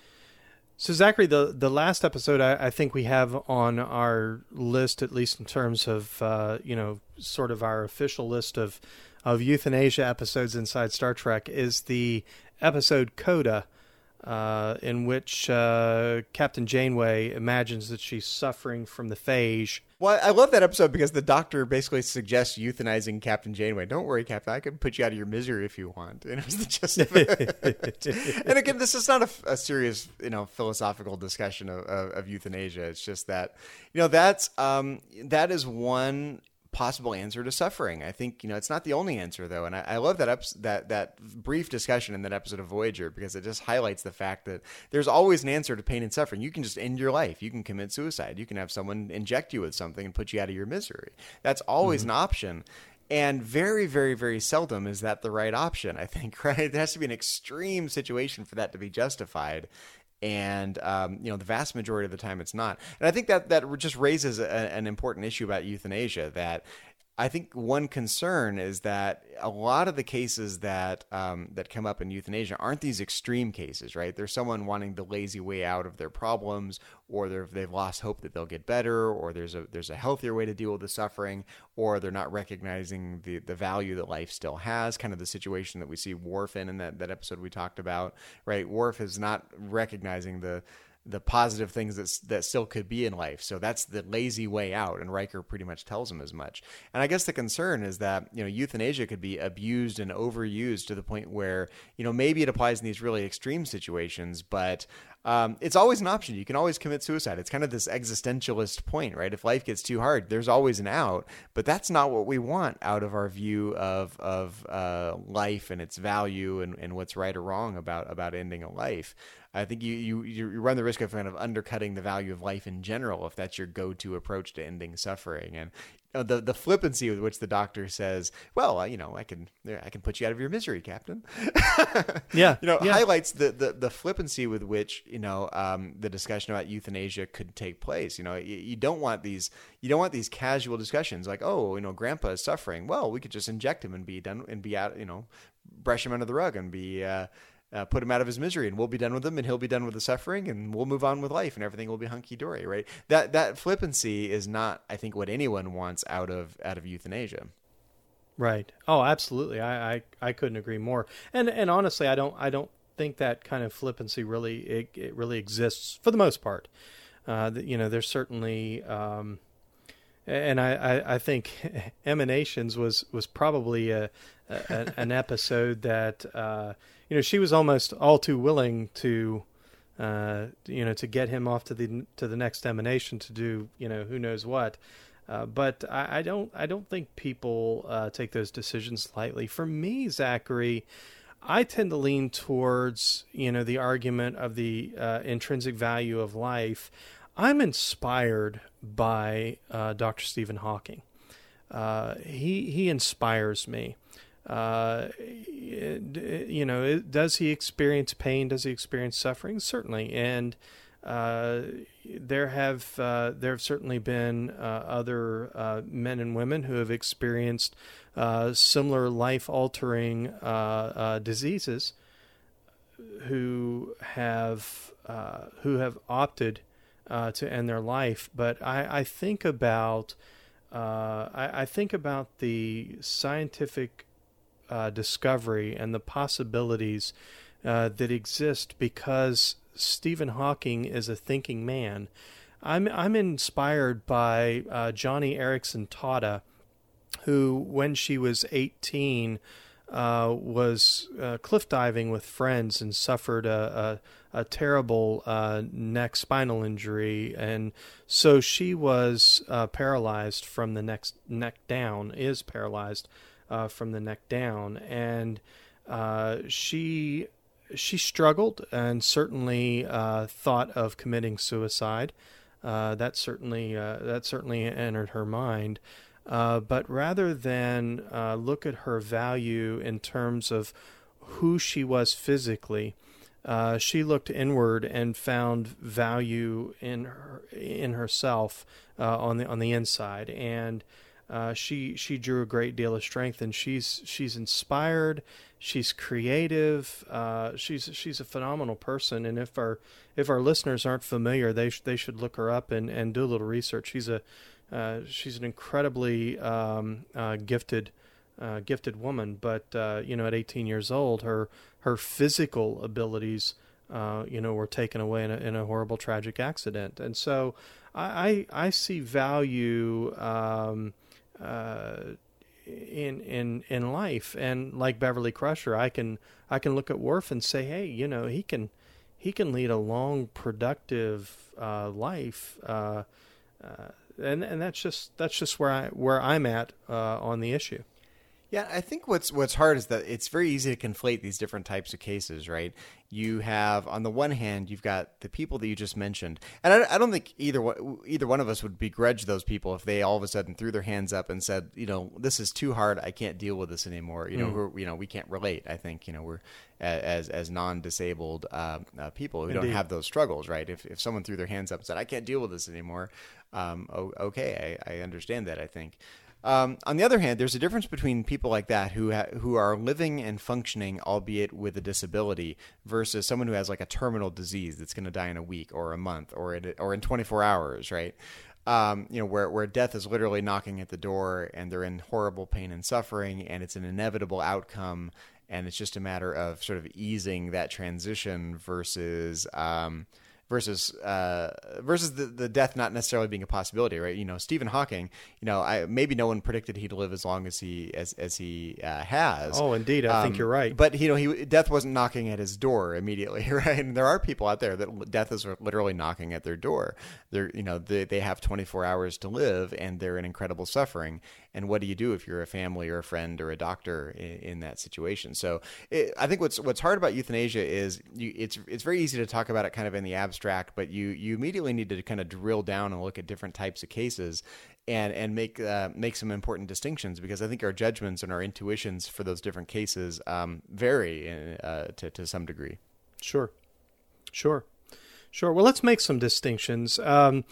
So, Zachary, the, the last episode I, I think we have on our list, at least in terms of, uh, you know, sort of our official list of, of euthanasia episodes inside Star Trek, is the episode Coda, uh, in which uh, Captain Janeway imagines that she's suffering from the phage. Well, I love that episode because the Doctor basically suggests euthanizing Captain Janeway. Don't worry, Captain, I can put you out of your misery if you want. And it was the gist of it. And again, this is not a, a serious, you know, philosophical discussion of, of, of euthanasia. It's just that, you know, that's um, that is one possible answer to suffering. I think, you know, it's not the only answer though. And I, I love that, eps- that, that brief discussion in that episode of Voyager, because it just highlights the fact that there's always an answer to pain and suffering. You can just end your life. You can commit suicide. You can have someone inject you with something and put you out of your misery. That's always mm-hmm. an option. And very, very, very seldom is that the right option, I think, right? There has to be an extreme situation for that to be justified. And, um, you know, the vast majority of the time it's not. And I think that that just raises a, an important issue about euthanasia, that I think one concern is that a lot of the cases that um, that come up in euthanasia aren't these extreme cases, right? There's someone wanting the lazy way out of their problems, or they've lost hope that they'll get better, or there's a there's a healthier way to deal with the suffering, or they're not recognizing the, the value that life still has, kind of the situation that we see Worf in in that, that episode we talked about, right? Worf is not recognizing the the positive things that that still could be in life. So that's the lazy way out. And Riker pretty much tells him as much. And I guess the concern is that, you know, euthanasia could be abused and overused to the point where, you know, maybe it applies in these really extreme situations, but um, it's always an option. You can always commit suicide. It's kind of this existentialist point, right? If life gets too hard, there's always an out, but that's not what we want out of our view of, of uh, life and its value and, and what's right or wrong about, about ending a life. I think you, you, you run the risk of kind of undercutting the value of life in general if that's your go-to approach to ending suffering. And you know, the the flippancy with which the Doctor says, "Well, you know, I can I can put you out of your misery, Captain." yeah, you know, yeah. highlights the, the the flippancy with which, you know, um, the discussion about euthanasia could take place. You know, you, you don't want these you don't want these casual discussions like, "Oh, you know, Grandpa is suffering. Well, we could just inject him and be done and be out. You know, brush him under the rug and be." Uh, Uh, put him out of his misery, and we'll be done with him, and he'll be done with the suffering, and we'll move on with life, and everything will be hunky-dory, right? That that flippancy is not, I think, what anyone wants out of out of euthanasia. Right. Oh, absolutely. I, I, I couldn't agree more. And and honestly, I don't I don't think that kind of flippancy really it, it really exists for the most part. Uh, you know, there's certainly. Um, And I, I, I think Emanations was, was probably a, a an episode that uh, you know, she was almost all too willing to uh, you know to get him off to the to the next emanation to do, you know, who knows what. Uh, but I, I don't I don't think people uh, take those decisions lightly. For me, Zachary, I tend to lean towards, you know, the argument of the uh, intrinsic value of life. I'm inspired by uh, Doctor Stephen Hawking. uh, he he inspires me. Uh, you know, does he experience pain? Does he experience suffering? Certainly, and uh, there have uh, there have certainly been uh, other uh, men and women who have experienced uh, similar life-altering uh, uh, diseases, who have uh, who have opted uh, to end their life. But I, I think about uh, I, I think about the scientific uh, discovery and the possibilities uh, that exist because Stephen Hawking is a thinking man. I'm I'm inspired by uh, Johnny Erickson Tada, who, when she was eighteen, uh, was uh, cliff diving with friends and suffered a a, a terrible uh, neck spinal injury, and so she was uh, paralyzed from the neck neck down. Is paralyzed uh, from the neck down, and uh, she. She struggled and certainly uh, thought of committing suicide. Uh, that certainly uh, that certainly entered her mind. Uh, but rather than uh, look at her value in terms of who she was physically, uh, she looked inward and found value in her, in herself uh, on the on the inside, and uh, she she drew a great deal of strength. And she's she's inspired. She's creative. Uh, she's she's a phenomenal person, and if our if our listeners aren't familiar, they sh- they should look her up and, and do a little research. She's a uh, she's an incredibly um, uh, gifted uh, gifted woman, but uh, you know, at eighteen years old, her her physical abilities uh, you know were taken away in a, in a horrible tragic accident, and so I I, I see value. Um, uh, in in in life, and like Beverly Crusher, I can I can look at Worf and say, hey, you know, he can he can lead a long, productive uh, life, uh, uh, and and that's just that's just where I where I'm at uh, on the issue. Yeah, I think what's what's hard is that it's very easy to conflate these different types of cases, right? You have, on the one hand, you've got the people that you just mentioned, and I, I don't think either one, either one of us would begrudge those people if they all of a sudden threw their hands up and said, you know, this is too hard, I can't deal with this anymore. You know, Mm. we're, you know, we can't relate. I think, you know, we're as as non-disabled uh, uh, people who Indeed. don't have those struggles, right? If if someone threw their hands up and said, I can't deal with this anymore, um, oh, okay, I, I understand that. I think. Um, on the other hand, there's a difference between people like that who ha- who are living and functioning, albeit with a disability, versus someone who has like a terminal disease that's going to die in a week or a month or in or in twenty-four hours, right? Um, you know, where where death is literally knocking at the door, and they're in horrible pain and suffering, and it's an inevitable outcome, and it's just a matter of sort of easing that transition versus. Um, Versus, uh, versus the, the death not necessarily being a possibility, right? You know, Stephen Hawking. You know, I maybe no one predicted he'd live as long as he as as he uh, has. Oh, indeed, I um, think you're right. But you know, he death wasn't knocking at his door immediately, right? And there are people out there that death is literally knocking at their door. They're, you know, they they have twenty-four hours to live, and they're in incredible suffering. And what do you do if you're a family or a friend or a doctor in, in that situation? So it, I think what's what's hard about euthanasia is you, it's it's very easy to talk about it kind of in the abstract, but you you immediately need to kind of drill down and look at different types of cases and and make uh, make some important distinctions, because I think our judgments and our intuitions for those different cases um, vary in, uh, to to some degree. Sure, sure, sure. Well, let's make some distinctions. Um,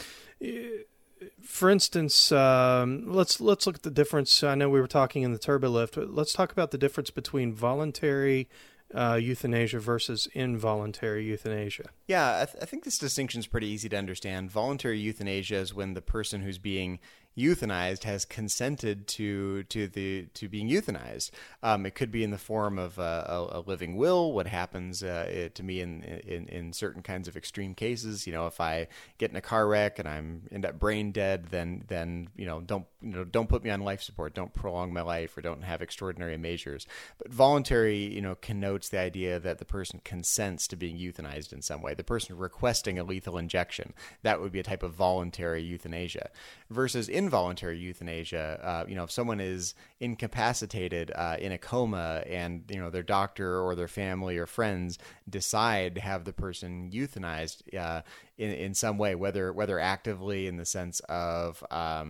For instance, um, let's let's look at the difference. I know we were talking in the Turbolift. But let's talk about the difference between voluntary uh, euthanasia versus involuntary euthanasia. Yeah, I, th- I think this distinction is pretty easy to understand. Voluntary euthanasia is when the person who's being euthanized has consented to to the to being euthanized. Um, it could be in the form of a, a, a living will. What happens uh, it, to me in, in in certain kinds of extreme cases, you know, if I get in a car wreck and I'm end up brain dead, then then you know don't you know don't put me on life support, don't prolong my life, or don't have extraordinary measures. But voluntary, you know, connotes the idea that the person consents to being euthanized in some way. The person requesting a lethal injection, that would be a type of voluntary euthanasia, versus involuntary euthanasia. Uh, you know, if someone is incapacitated uh, in a coma, and you know their doctor or their family or friends decide to have the person euthanized uh, in in some way, whether whether actively in the sense of um,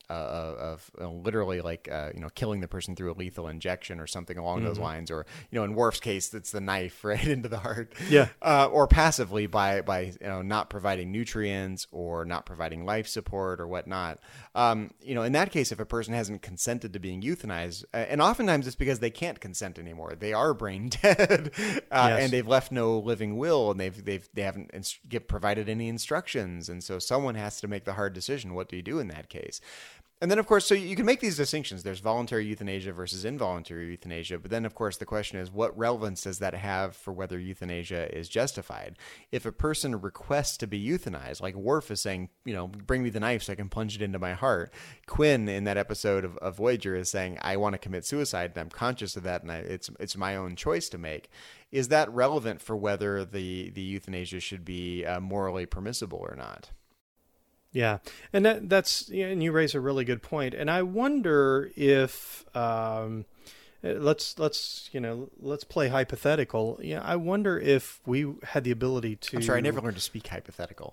uh, of uh, literally like uh, you know killing the person through a lethal injection or something along mm-hmm. those lines, or you know in Worf's case, it's the knife right into the heart. Yeah. Uh, or passively by by you know not providing nutrients or not providing life support or whatnot. Um, you know, in that case, if a person hasn't consented to being euthanized, uh, and oftentimes it's because they can't consent anymore. They are brain dead, uh, yes. and they've left no living will, and they've they've they haven't inst- get provided any instructions, and so someone has to make the hard decision. What do you do in that case? And then, of course, so you can make these distinctions. There's voluntary euthanasia versus involuntary euthanasia. But then, of course, the question is, what relevance does that have for whether euthanasia is justified? If a person requests to be euthanized, like Worf is saying, you know, bring me the knife so I can plunge it into my heart. Quinn, in that episode of, of Voyager, is saying, I want to commit suicide, and I'm conscious of that, and I, it's it's my own choice to make. Is that relevant for whether the, the euthanasia should be uh, morally permissible or not? Yeah, and that, that's and you raise a really good point, and I wonder if um, let's let's you know let's play hypothetical. Yeah, I wonder if we had the ability to. I'm sorry, I never learned to speak hypothetical.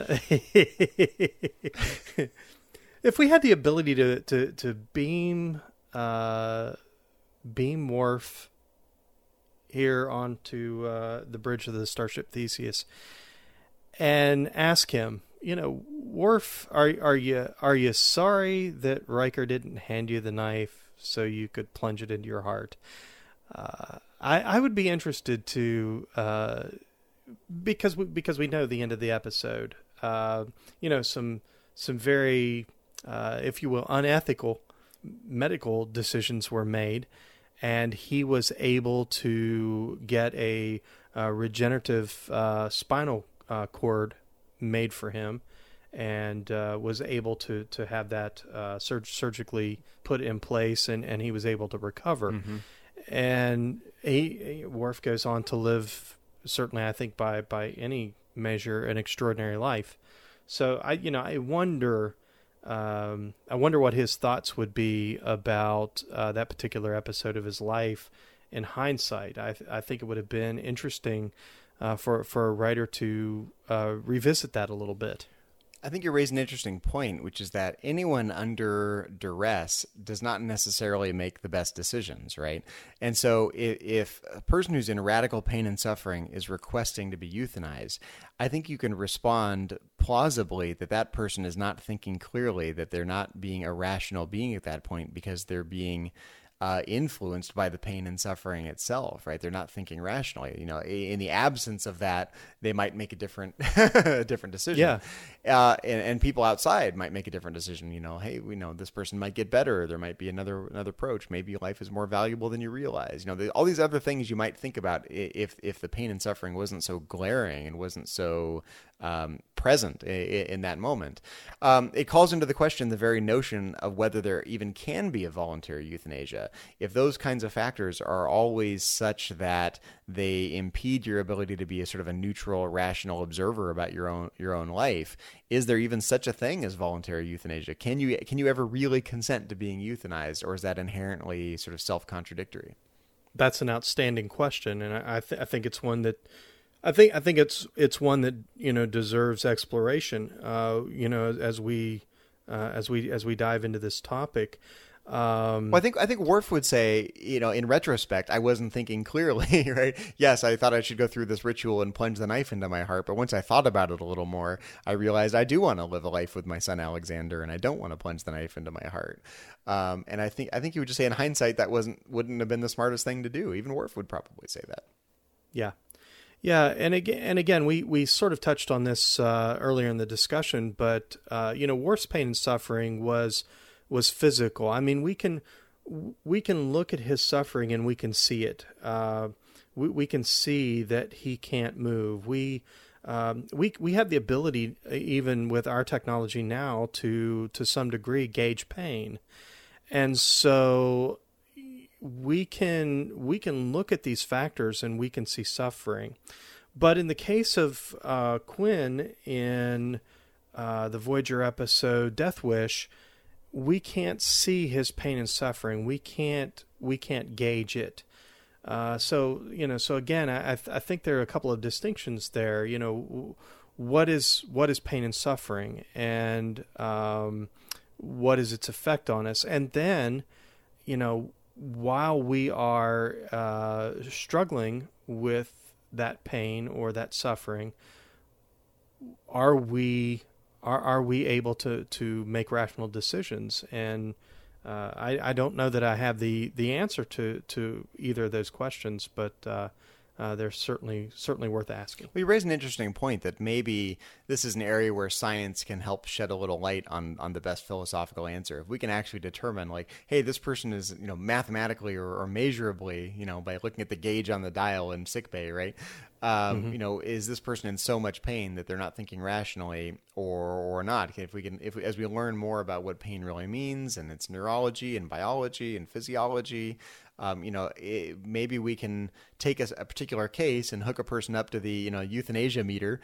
If we had the ability to to to beam uh, beam Worf here onto uh, the bridge of the Starship Theseus and ask him, you know, Worf, are are you are you sorry that Riker didn't hand you the knife so you could plunge it into your heart? Uh, I I would be interested to uh, because we, because we know the end of the episode. Uh, you know, some some very uh, if you will unethical medical decisions were made, and he was able to get a, a regenerative uh, spinal uh, cord made for him, and uh, was able to to have that uh, surg- surgically put in place, and, and he was able to recover. Mm-hmm. And he, Worf goes on to live, certainly I think by by any measure, an extraordinary life. So I you know I wonder um, I wonder what his thoughts would be about uh, that particular episode of his life in hindsight. I th- I think it would have been interesting Uh, for for a writer to uh, revisit that a little bit. I think you raise an interesting point, which is that anyone under duress does not necessarily make the best decisions, right? And so if, if a person who's in radical pain and suffering is requesting to be euthanized, I think you can respond plausibly that that person is not thinking clearly, that they're not being a rational being at that point because they're being Uh, influenced by the pain and suffering itself, right? They're not thinking rationally. You know, in the absence of that, they might make a different, a different decision. Yeah. Uh, and, and people outside might make a different decision. You know, hey, we know this person might get better. There might be another another approach. Maybe life is more valuable than you realize. You know, the, all these other things you might think about if if the pain and suffering wasn't so glaring and wasn't so um, present in, in that moment. Um, it calls into the question the very notion of whether there even can be a voluntary euthanasia. If those kinds of factors are always such that they impede your ability to be a sort of a neutral, rational observer about your own your own life, is there even such a thing as voluntary euthanasia? Can you can you ever really consent to being euthanized, or is that inherently sort of self-contradictory? That's an outstanding question, and I I, th- I think it's one that I think I think it's it's one that you know deserves exploration. Uh, you know, as we uh, as we as we dive into this topic. Um, well, I think I think Worf would say, you know, in retrospect, I wasn't thinking clearly, right? Yes, I thought I should go through this ritual and plunge the knife into my heart, but once I thought about it a little more, I realized I do want to live a life with my son Alexander, and I don't want to plunge the knife into my heart. Um, and I think I think he would just say, in hindsight, that wasn't wouldn't have been the smartest thing to do. Even Worf would probably say that. Yeah. Yeah, and again, and again, we, we sort of touched on this uh, earlier in the discussion, but uh, you know, Worf's pain and suffering was was physical. I mean, we can we can look at his suffering and we can see it. Uh, we we can see that he can't move. We um, we we have the ability, even with our technology now, to to some degree gauge pain, and so we can we can look at these factors and we can see suffering. But in the case of uh, Quinn in uh, the Voyager episode Death Wish, we can't see his pain and suffering. We can't we can't gauge it. Uh, so you know. So again, I th- I think there are a couple of distinctions there. You know, what is what is pain and suffering, and um, what is its effect on us? And then, you know, while we are uh, struggling with that pain or that suffering, are we are are we able to, to make rational decisions? And uh, I I don't know that I have the, the answer to, to either of those questions, but uh, uh, they're certainly certainly worth asking. Well, you raise an interesting point that maybe this is an area where science can help shed a little light on, on the best philosophical answer. If we can actually determine, like, hey, this person is, you know, mathematically or, or measurably, you know, by looking at the gauge on the dial in sickbay, right? Um, mm-hmm. You know, is this person in so much pain that they're not thinking rationally, or or not? If we can, if we, as we learn more about what pain really means and its neurology and biology and physiology, um, you know, it, maybe we can take a, a particular case and hook a person up to the, you know, euthanasia meter,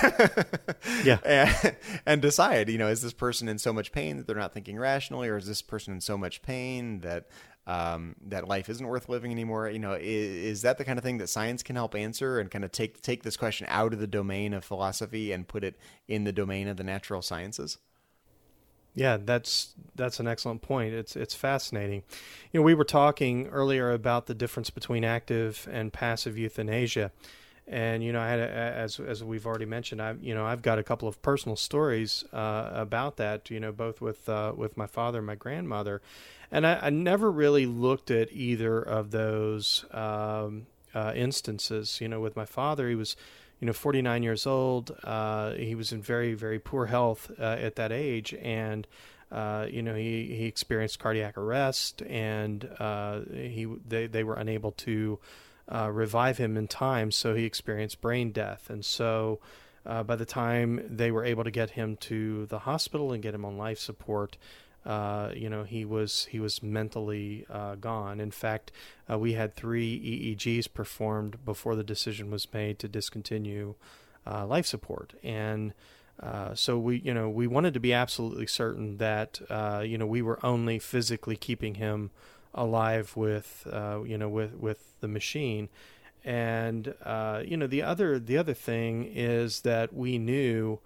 yeah, and, and decide, you know, is this person in so much pain that they're not thinking rationally, or is this person in so much pain that Um, that life isn't worth living anymore? You know, is, is that the kind of thing that science can help answer and kind of take take this question out of the domain of philosophy and put it in the domain of the natural sciences? Yeah, that's that's an excellent point. It's it's fascinating. You know, we were talking earlier about the difference between active and passive euthanasia, and you know, I had a, as as we've already mentioned, I you know I've got a couple of personal stories uh, about that. You know, both with uh, with my father and my grandmother. And I, I never really looked at either of those um, uh, instances. You know, with my father, he was, you know, forty-nine years old. Uh, he was in very, very poor health uh, at that age, and uh, you know, he, he experienced cardiac arrest, and uh, he they they were unable to uh, revive him in time, so he experienced brain death. And so, uh, by the time they were able to get him to the hospital and get him on life support, Uh, you know, he was he was mentally uh, gone. In fact, uh, we had three E E Gs performed before the decision was made to discontinue uh, life support, and uh, so we, you know, we wanted to be absolutely certain that uh, you know we were only physically keeping him alive with uh, you know with with the machine, and uh, you know the other the other thing is that we knew.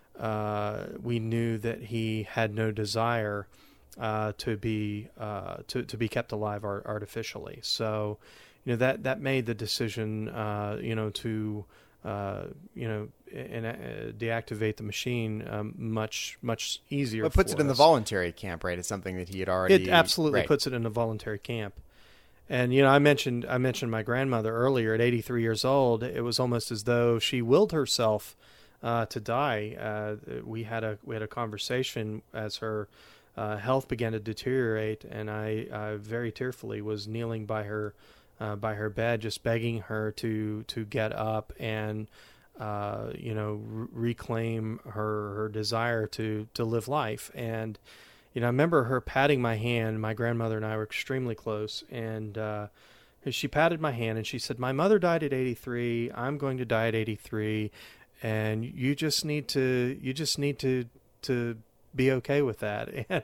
Uh, we knew that he had no desire uh, to be uh, to to be kept alive art- artificially. So, you know that that made the decision, uh, you know, to uh, you know and uh, deactivate the machine um, much much easier. Well, it puts for it in us. the voluntary camp, right? It's something that he had already. It absolutely right. puts it in the voluntary camp. And you know, I mentioned I mentioned my grandmother earlier. At eighty-three years old, it was almost as though she willed herself Uh, to die. Uh, we had a we had a conversation as her uh, health began to deteriorate, and I, I very tearfully was kneeling by her uh, by her bed, just begging her to to get up and uh, you know re- reclaim her her desire to to live life. And you know, I remember her patting my hand. My grandmother and I were extremely close, and uh, she patted my hand and she said, "My mother died at eighty-three. I'm going to die at eighty-three." And you just need to you just need to to be okay with that. And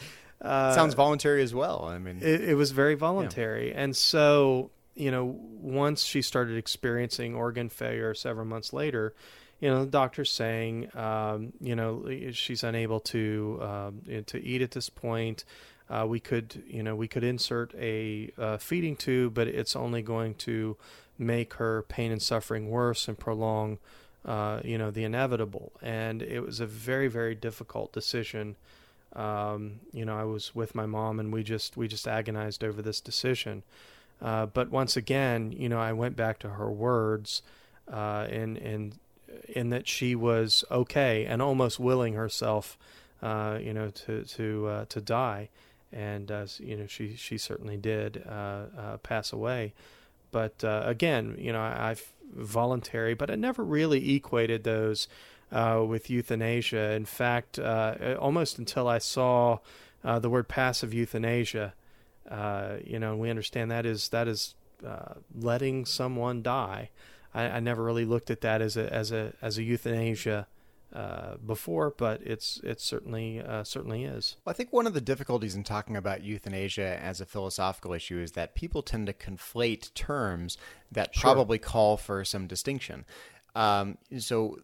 uh, sounds voluntary as well. I mean, it, it was very voluntary. Yeah. And so, you know, once she started experiencing organ failure several months later, you know, the doctor's saying, um, you know, she's unable to um, to eat at this point. Uh, we could, you know, we could insert a uh, feeding tube, but it's only going to make her pain and suffering worse and prolong Uh, you know, the inevitable. And it was a very, very difficult decision. Um, you know, I was with my mom, and we just we just agonized over this decision. Uh, but once again, you know, I went back to her words, uh, in in in that she was okay and almost willing herself, uh, you know, to to uh, to die. And uh, you know, she she certainly did uh, uh, pass away. But uh, again, you know, I, I've voluntary, but I never really equated those uh, with euthanasia. In fact, uh, almost until I saw uh, the word passive euthanasia, uh, you know, we understand that is that is uh, letting someone die. I, I never really looked at that as a as a as a euthanasia uh, before, but it's it certainly uh, certainly is. Well, I think one of the difficulties in talking about euthanasia as a philosophical issue is that people tend to conflate terms that Sure. probably call for some distinction. Um, so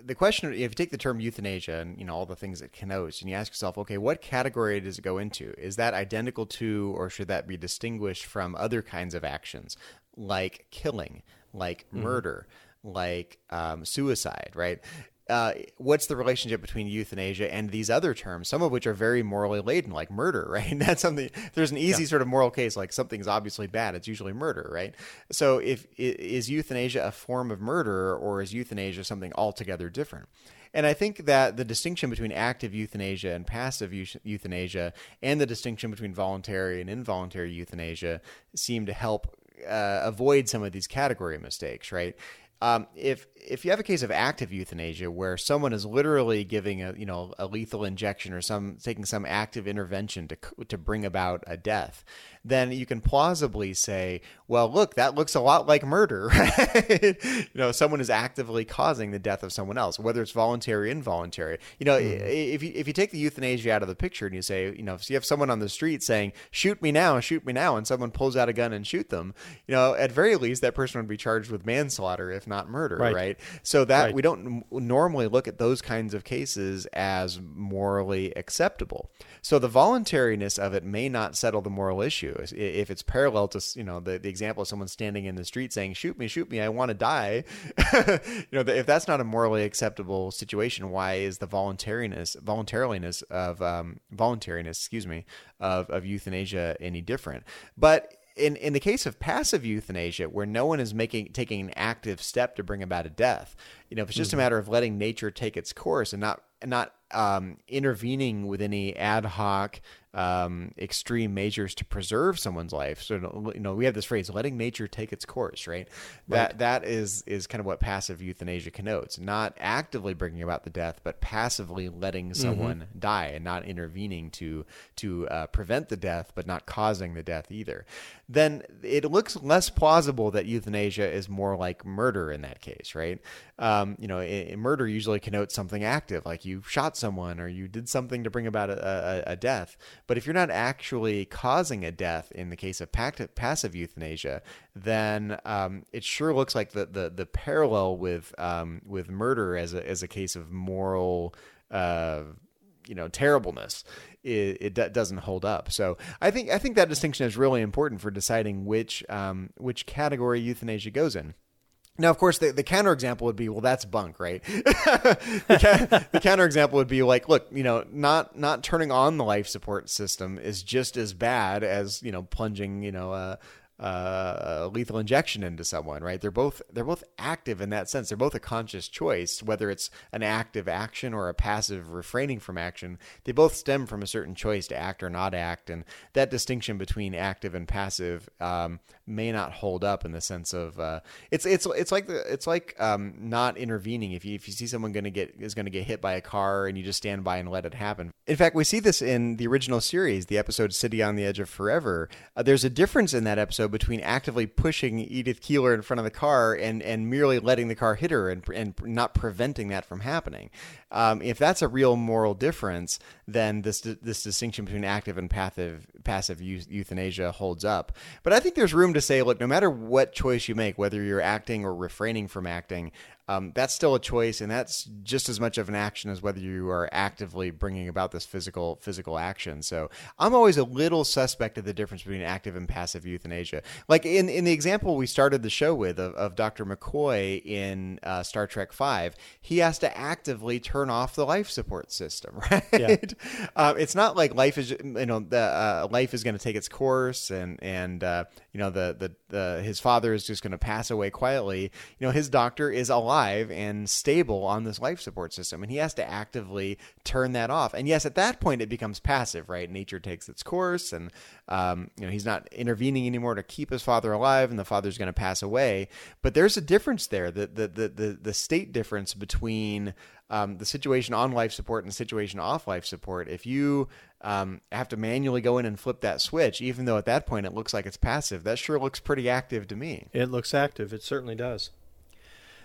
the question, if you take the term euthanasia and, you know, all the things it connotes, and you ask yourself, okay, what category does it go into? Is that identical to, or should that be distinguished from other kinds of actions like killing, like mm-hmm. murder, like um, suicide, right? Uh, what's the relationship between euthanasia and these other terms, some of which are very morally laden, like murder, right? That's something, there's an easy yeah. sort of moral case, like something's obviously bad, it's usually murder, right? So if is euthanasia a form of murder, or is euthanasia something altogether different? And I think that the distinction between active euthanasia and passive euthanasia, and the distinction between voluntary and involuntary euthanasia, seem to help uh, avoid some of these category mistakes, right? Um, if if you have a case of active euthanasia where someone is literally giving a you know a lethal injection or some taking some active intervention to to bring about a death, then you can plausibly say, well, look, that looks a lot like murder, right? you know, someone is actively causing the death of someone else, whether it's voluntary or involuntary. You know, mm-hmm. if you if you take the euthanasia out of the picture and you say, you know, if you have someone on the street saying, "Shoot me now, shoot me now," and someone pulls out a gun and shoot them, you know, at very least that person would be charged with manslaughter, if not murder, right? right? So that right. we don't n- normally look at those kinds of cases as morally acceptable. So the voluntariness of it may not settle the moral issue. If it's parallel to, you know, the, the example of someone standing in the street saying, "Shoot me, shoot me, I want to die," you know, if that's not a morally acceptable situation, why is the voluntariness, voluntariness of um, voluntariness, excuse me, of of euthanasia any different? But In in the case of passive euthanasia, where no one is making taking an active step to bring about a death, you know, if it's just mm-hmm. a matter of letting nature take its course and not and not um, intervening with any ad hoc um, extreme measures to preserve someone's life. So, you know, we have this phrase, letting nature take its course, right? That right. That is, is kind of what passive euthanasia connotes, not actively bringing about the death, but passively letting someone mm-hmm. die and not intervening to, to uh, prevent the death, but not causing the death either. Then it looks less plausible that euthanasia is more like murder in that case, right? Um, you know, it, murder usually connotes something active, like you shot someone or you did something to bring about a, a, a death. But if you're not actually causing a death in the case of passive euthanasia, then um, it sure looks like the the, the parallel with um, with murder as a as a case of moral, uh, you know, terribleness. It, it d- doesn't hold up. So I think I think that distinction is really important for deciding which um, which category euthanasia goes in. Now, of course, the, the counterexample would be, well, that's bunk, right? the, ca- the counterexample would be like, look, you know, not not turning on the life support system is just as bad as, you know, plunging, you know, uh, uh, a lethal injection into someone, right? They're both they're both active in that sense. They're both a conscious choice, whether it's an active action or a passive refraining from action. They both stem from a certain choice to act or not act, and that distinction between active and passive um, may not hold up in the sense of uh, it's it's it's like the it's like um, not intervening. If you if you see someone going to get is going to get hit by a car and you just stand by and let it happen. In fact, we see this in the original series, the episode "City on the Edge of Forever." Uh, there's a difference in that episode between actively pushing Edith Keeler in front of the car and, and merely letting the car hit her and, and not preventing that from happening. Um, if that's a real moral difference, then this this distinction between active and passive passive euthanasia holds up. But I think there's room to say, look, no matter what choice you make, whether you're acting or refraining from acting, um, that's still a choice, and that's just as much of an action as whether you are actively bringing about this physical physical action. So I'm always a little suspect of the difference between active and passive euthanasia. Like in, in the example we started the show with of, of Doctor McCoy in uh, Star Trek five, he has to actively turn off the life support system, right? Yeah. uh, it's not like life is, you know, the uh, life is going to take its course, and and uh, you know the the, the his father is just going to pass away quietly. You know, his doctor is alive and stable on this life support system, and he has to actively turn that off. And yes, at that point it becomes passive, right? Nature takes its course, and um, you know, he's not intervening anymore to keep his father alive, and the father's going to pass away. But there's a difference there, the the the the, the state difference between Um, the situation on life support and the situation off life support. If you um, have to manually go in and flip that switch, even though at that point it looks like it's passive, that sure looks pretty active to me. It looks active. It certainly does.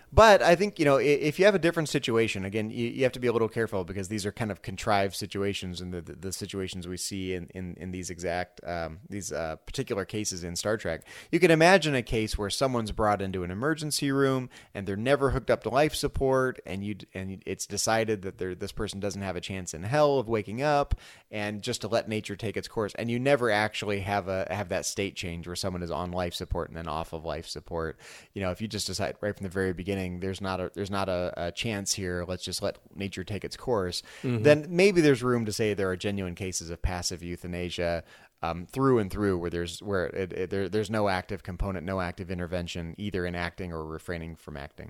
But I think, you know, if you have a different situation, again, you, you have to be a little careful because these are kind of contrived situations, and the, the, the situations we see in, in, in these exact, um, these uh, particular cases in Star Trek. You can imagine a case where someone's brought into an emergency room and they're never hooked up to life support, and you and it's decided that this person doesn't have a chance in hell of waking up, and just to let nature take its course. And you never actually have a have that state change where someone is on life support and then off of life support. You know, if you just decide right from the very beginning, there's not a there's not a, a chance here, let's just let nature take its course, mm-hmm. then maybe there's room to say there are genuine cases of passive euthanasia um, through and through, where there's where it, it, there, there's no active component, no active intervention, either in acting or refraining from acting.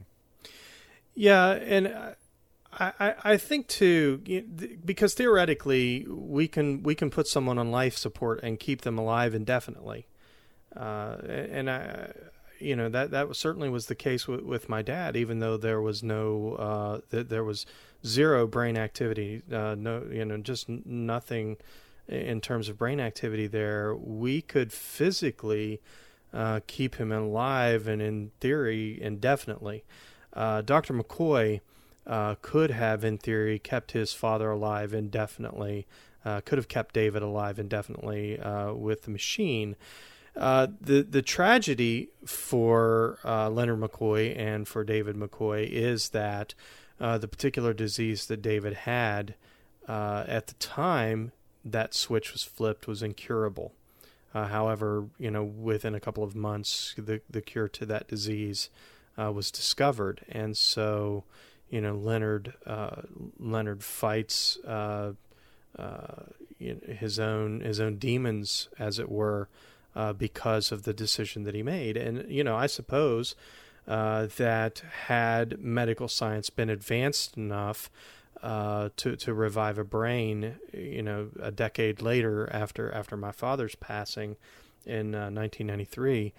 Yeah, and I, I, I think too, because theoretically we can we can put someone on life support and keep them alive indefinitely, uh, and I. You know, that that was, certainly was the case with, with my dad, even though there was no, uh, th- there was zero brain activity, uh, no, you know, just nothing in terms of brain activity there. We could physically uh, keep him alive, and in theory, indefinitely. Uh, Doctor McCoy uh, could have, in theory, kept his father alive indefinitely, uh, could have kept David alive indefinitely uh, with the machine. Uh, the the tragedy for uh, Leonard McCoy and for David McCoy is that uh, the particular disease that David had uh, at the time that switch was flipped was incurable. Uh, however, you know, within a couple of months, the the cure to that disease uh, was discovered, and so you know Leonard uh, Leonard fights uh, uh, you know, his own his own demons, as it were. Uh, because of the decision that he made. And, you know, I suppose uh, that had medical science been advanced enough uh, to, to revive a brain, you know, a decade later after after my father's passing in uh, nineteen ninety-three,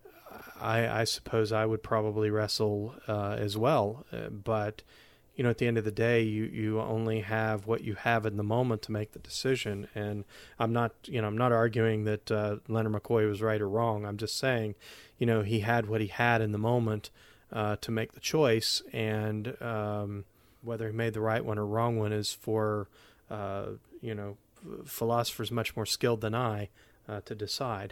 I, I suppose I would probably wrestle uh, as well. Uh, but, you know, at the end of the day, you, you only have what you have in the moment to make the decision. And I'm not, you know, I'm not arguing that uh, Leonard McCoy was right or wrong. I'm just saying, you know, he had what he had in the moment uh, to make the choice. And um, whether he made the right one or wrong one is for, uh, you know, philosophers much more skilled than I uh, to decide.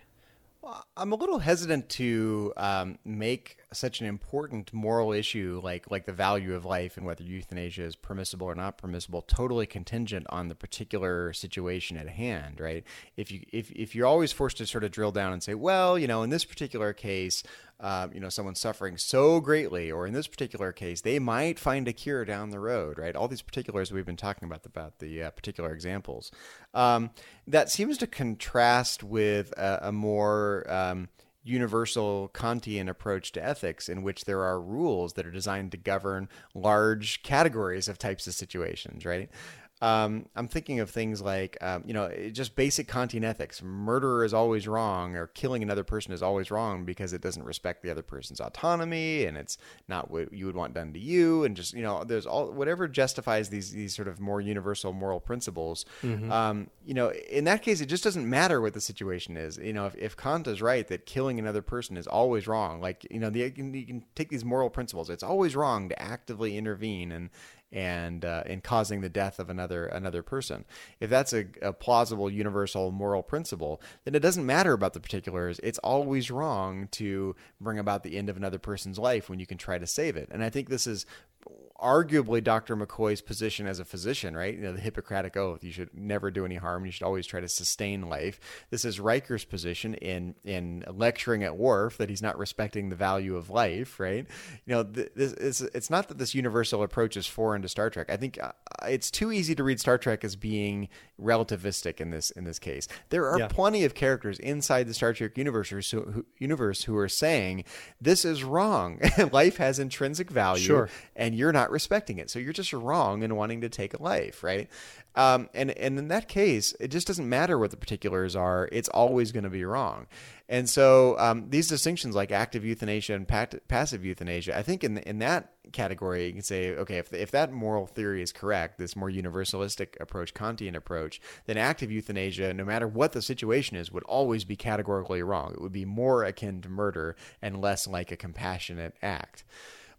I'm a little hesitant to um, make such an important moral issue like like the value of life and whether euthanasia is permissible or not permissible totally contingent on the particular situation at hand, right? If you if if you're always forced to sort of drill down and say, well, you know, in this particular case, uh, you know, someone's suffering so greatly, or in this particular case, they might find a cure down the road, right? All these particulars we've been talking about about the uh, particular examples. Um, that seems to contrast with a, a more um, universal Kantian approach to ethics, in which there are rules that are designed to govern large categories of types of situations, right? Um, I'm thinking of things like, um, you know, just basic Kantian ethics. Murder is always wrong, or killing another person is always wrong because it doesn't respect the other person's autonomy, and it's not what you would want done to you. And just, you know, there's all whatever justifies these these sort of more universal moral principles. Mm-hmm. Um, you know, in that case, it just doesn't matter what the situation is. You know, if, if Kant is right that killing another person is always wrong, like, you know, the, you can, you can take these moral principles. It's always wrong to actively intervene and and uh, in causing the death of another another person. If that's a, a plausible universal moral principle, then it doesn't matter about the particulars. It's always wrong to bring about the end of another person's life when you can try to save it. And I think this is arguably Doctor McCoy's position as a physician, right? You know, the Hippocratic Oath, you should never do any harm. You should always try to sustain life. This is Riker's position in, in lecturing at Worf that he's not respecting the value of life, right? You know, this is, it's not that this universal approach is foreign to Star Trek. I think uh, it's too easy to read Star Trek as being relativistic in this, in this case. There are yeah. plenty of characters inside the Star Trek universe who, who, universe who are saying, this is wrong. Life has intrinsic value, sure. and you're not respecting it. So you're just wrong in wanting to take a life, right? Um, and, and in that case, it just doesn't matter what the particulars are. It's always going to be wrong. And so um, these distinctions like active euthanasia and pat- passive euthanasia, I think in in that category, you can say, okay, if, if that moral theory is correct, this more universalistic approach, Kantian approach, then active euthanasia, no matter what the situation is, would always be categorically wrong. It would be more akin to murder and less like a compassionate act.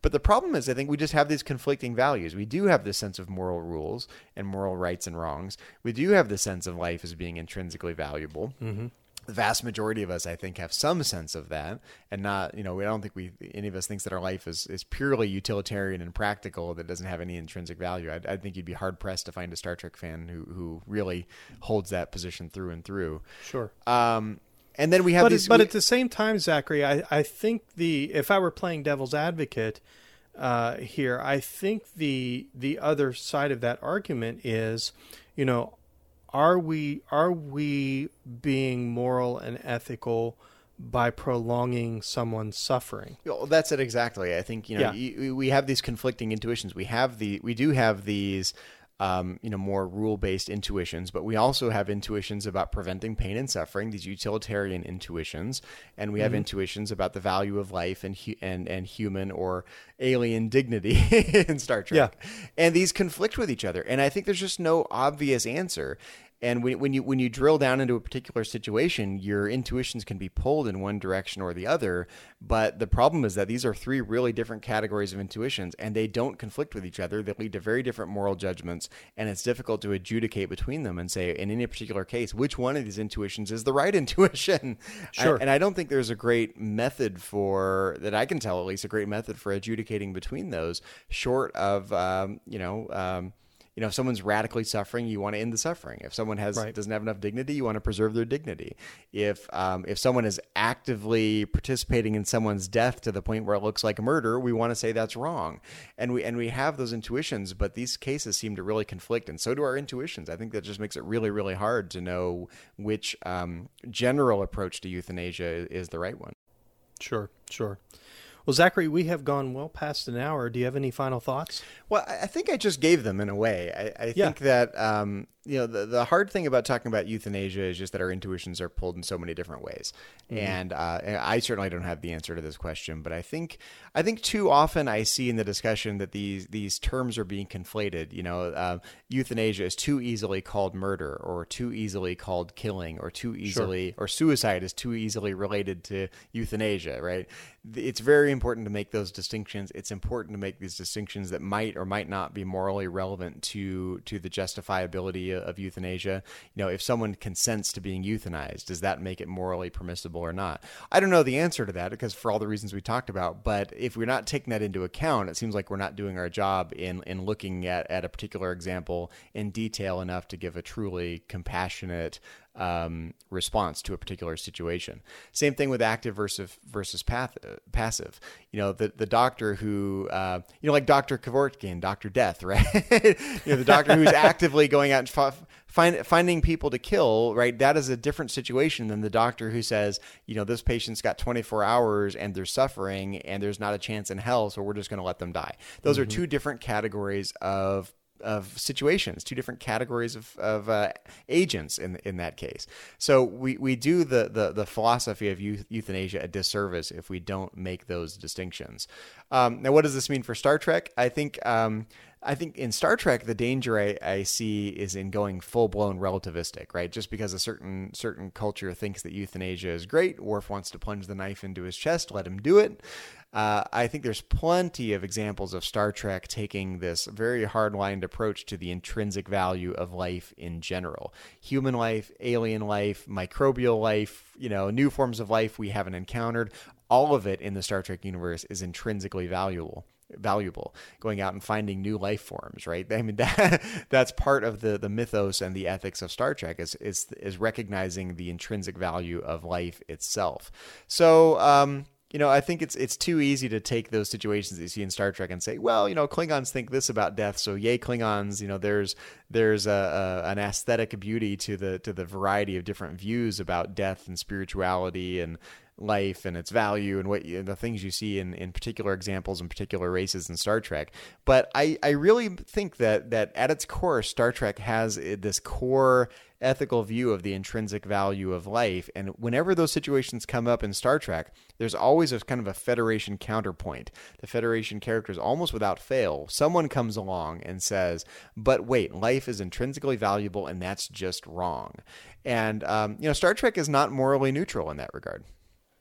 But the problem is, I think we just have these conflicting values. We do have this sense of moral rules and moral rights and wrongs. We do have the sense of life as being intrinsically valuable. Mm-hmm. The vast majority of us, I think, have some sense of that, and not, you know, I don't think we, any of us thinks that our life is, is purely utilitarian and practical, that doesn't have any intrinsic value. I, I think you'd be hard pressed to find a Star Trek fan who, who really holds that position through and through. Sure. Um, and then we have but these, but we, at the same time, Zachary, I, I think the, if I were playing devil's advocate uh, here, I think the, the other side of that argument is, you know, Are we are we being moral and ethical by prolonging someone's suffering? Well, that's it exactly. I think, you know, Yeah. you, we have these conflicting intuitions. We have the we do have these um, you know, more rule-based intuitions, but we also have intuitions about preventing pain and suffering, these utilitarian intuitions, and we have mm-hmm. intuitions about the value of life and hu- and and human or alien dignity in Star Trek. Yeah. And these conflict with each other. And I think there's just no obvious answer. And when, when you when you drill down into a particular situation, your intuitions can be pulled in one direction or the other. But the problem is that these are three really different categories of intuitions, and they don't conflict with each other. They lead to very different moral judgments, and it's difficult to adjudicate between them and say, in any particular case, which one of these intuitions is the right intuition. Sure. I, and I don't think there's a great method for, that I can tell at least, a great method for adjudicating between those, short of, um, you know, um, You know, if someone's radically suffering, you want to end the suffering. If someone has right. doesn't have enough dignity, you want to preserve their dignity. If um, if someone is actively participating in someone's death to the point where it looks like murder, we want to say that's wrong. And we and we have those intuitions, but these cases seem to really conflict, and so do our intuitions. I think that just makes it really, really hard to know which um, general approach to euthanasia is the right one. Sure, sure. Well, Zachary, we have gone well past an hour. Do you have any final thoughts? Well, I think I just gave them in a way. I, I yeah. think that, um, you know, the, the hard thing about talking about euthanasia is just that our intuitions are pulled in so many different ways. Mm-hmm. And uh, I certainly don't have the answer to this question, but I think I think too often I see in the discussion that these these terms are being conflated. You know, uh, euthanasia is too easily called murder, or too easily called killing, or too easily, sure. or suicide is too easily related to euthanasia, right? It's very important to make those distinctions. It's important to make these distinctions that might or might not be morally relevant to to the justifiability of euthanasia. You know, if someone consents to being euthanized, does that make it morally permissible or not? I don't know the answer to that, because for all the reasons we talked about, but if we're not taking that into account, it seems like we're not doing our job in, in looking at, at a particular example in detail enough to give a truly compassionate Um, response to a particular situation. Same thing with active versus versus path, uh, passive. You know, the the doctor who, uh, you know, like Doctor Kevorkian, Doctor Death, right? you know, the doctor who's actively going out and f- find, finding people to kill, right? That is a different situation than the doctor who says, you know, this patient's got twenty-four hours and they're suffering and there's not a chance in hell, so we're just going to let them die. Those mm-hmm. are two different categories of of situations, two different categories of, of uh, agents in in that case. So we, we do the, the, the philosophy of euth- euthanasia a disservice if we don't make those distinctions. Um, now, what does this mean for Star Trek? I think um, I think in Star Trek, the danger I, I see is in going full-blown relativistic, right? Just because a certain certain culture thinks that euthanasia is great, Worf wants to plunge the knife into his chest, let him do it. Uh, I think there's plenty of examples of Star Trek taking this very hard-lined approach to the intrinsic value of life in general. Human life, alien life, microbial life, you know, new forms of life we haven't encountered. All of it in the Star Trek universe is intrinsically valuable. valuable going out and finding new life forms, right? I mean, that, that's part of the, the mythos and the ethics of Star Trek is, is, is recognizing the intrinsic value of life itself. So, um, you know, I think it's it's too easy to take those situations that you see in Star Trek and say, well, you know, Klingons think this about death, so yay Klingons. You know, there's there's a, a an aesthetic beauty to the to the variety of different views about death and spirituality and life and its value and what you, the things you see in, in particular examples and particular races in Star Trek. But I, I really think that that at its core, Star Trek has this core ethical view of the intrinsic value of life. And whenever those situations come up in Star Trek, there's always a kind of a Federation counterpoint. The Federation characters, almost without fail, someone comes along and says, but wait, life is intrinsically valuable and that's just wrong. And, um, you know, Star Trek is not morally neutral in that regard.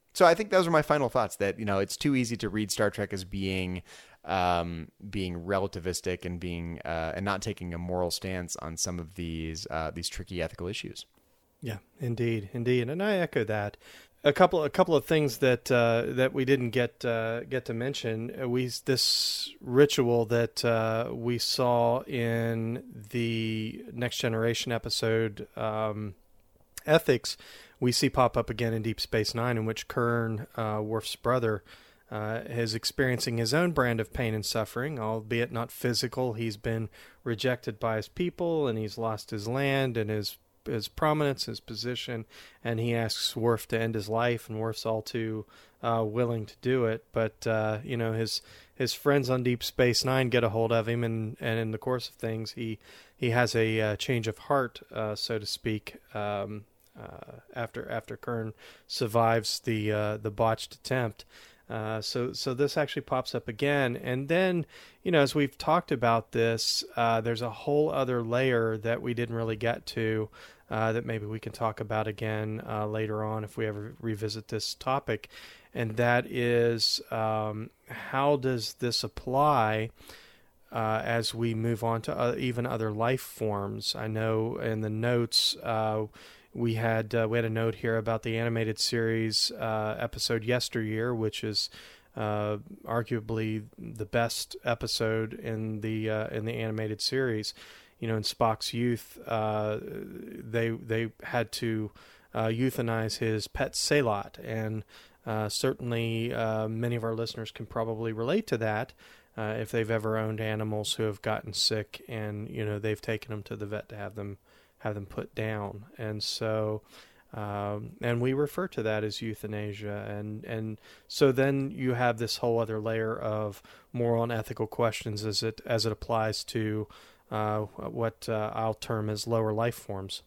So I think those are my final thoughts. That you know, it's too easy to read Star Trek as being um, being relativistic and being uh, and not taking a moral stance on some of these uh, these tricky ethical issues. Yeah, indeed, indeed, and I echo that. A couple, a couple of things that uh, that we didn't get uh, get to mention. We this ritual that uh, we saw in the Next Generation episode, um, Ethics, we see pop up again in Deep Space Nine, in which Kurn, uh, Worf's brother, uh, is experiencing his own brand of pain and suffering, albeit not physical. He's been rejected by his people, and he's lost his land and his his prominence, his position, and he asks Worf to end his life, and Worf's all too uh, willing to do it. But uh, you know, his his friends on Deep Space Nine get a hold of him, and, and in the course of things, he he has a uh, change of heart, uh, so to speak. Um, uh, after after Kurn survives the uh, the botched attempt. Uh, so so this actually pops up again. And then, you know, as we've talked about this, uh, there's a whole other layer that we didn't really get to uh, that maybe we can talk about again uh, later on if we ever revisit this topic. And that is, um, how does this apply uh, as we move on to uh, even other life forms? I know in the notes, uh, We had uh, we had a note here about the animated series uh, episode Yesteryear, which is uh, arguably the best episode in the uh, in the animated series. You know, in Spock's youth, uh, they they had to uh, euthanize his pet Salat, and uh, certainly uh, many of our listeners can probably relate to that uh, if they've ever owned animals who have gotten sick, and you know they've taken them to the vet to have them. have them put down. And so, um, and we refer to that as euthanasia. And, and so then you have this whole other layer of moral and ethical questions as it, as it applies to uh, what uh, I'll term as lower life forms.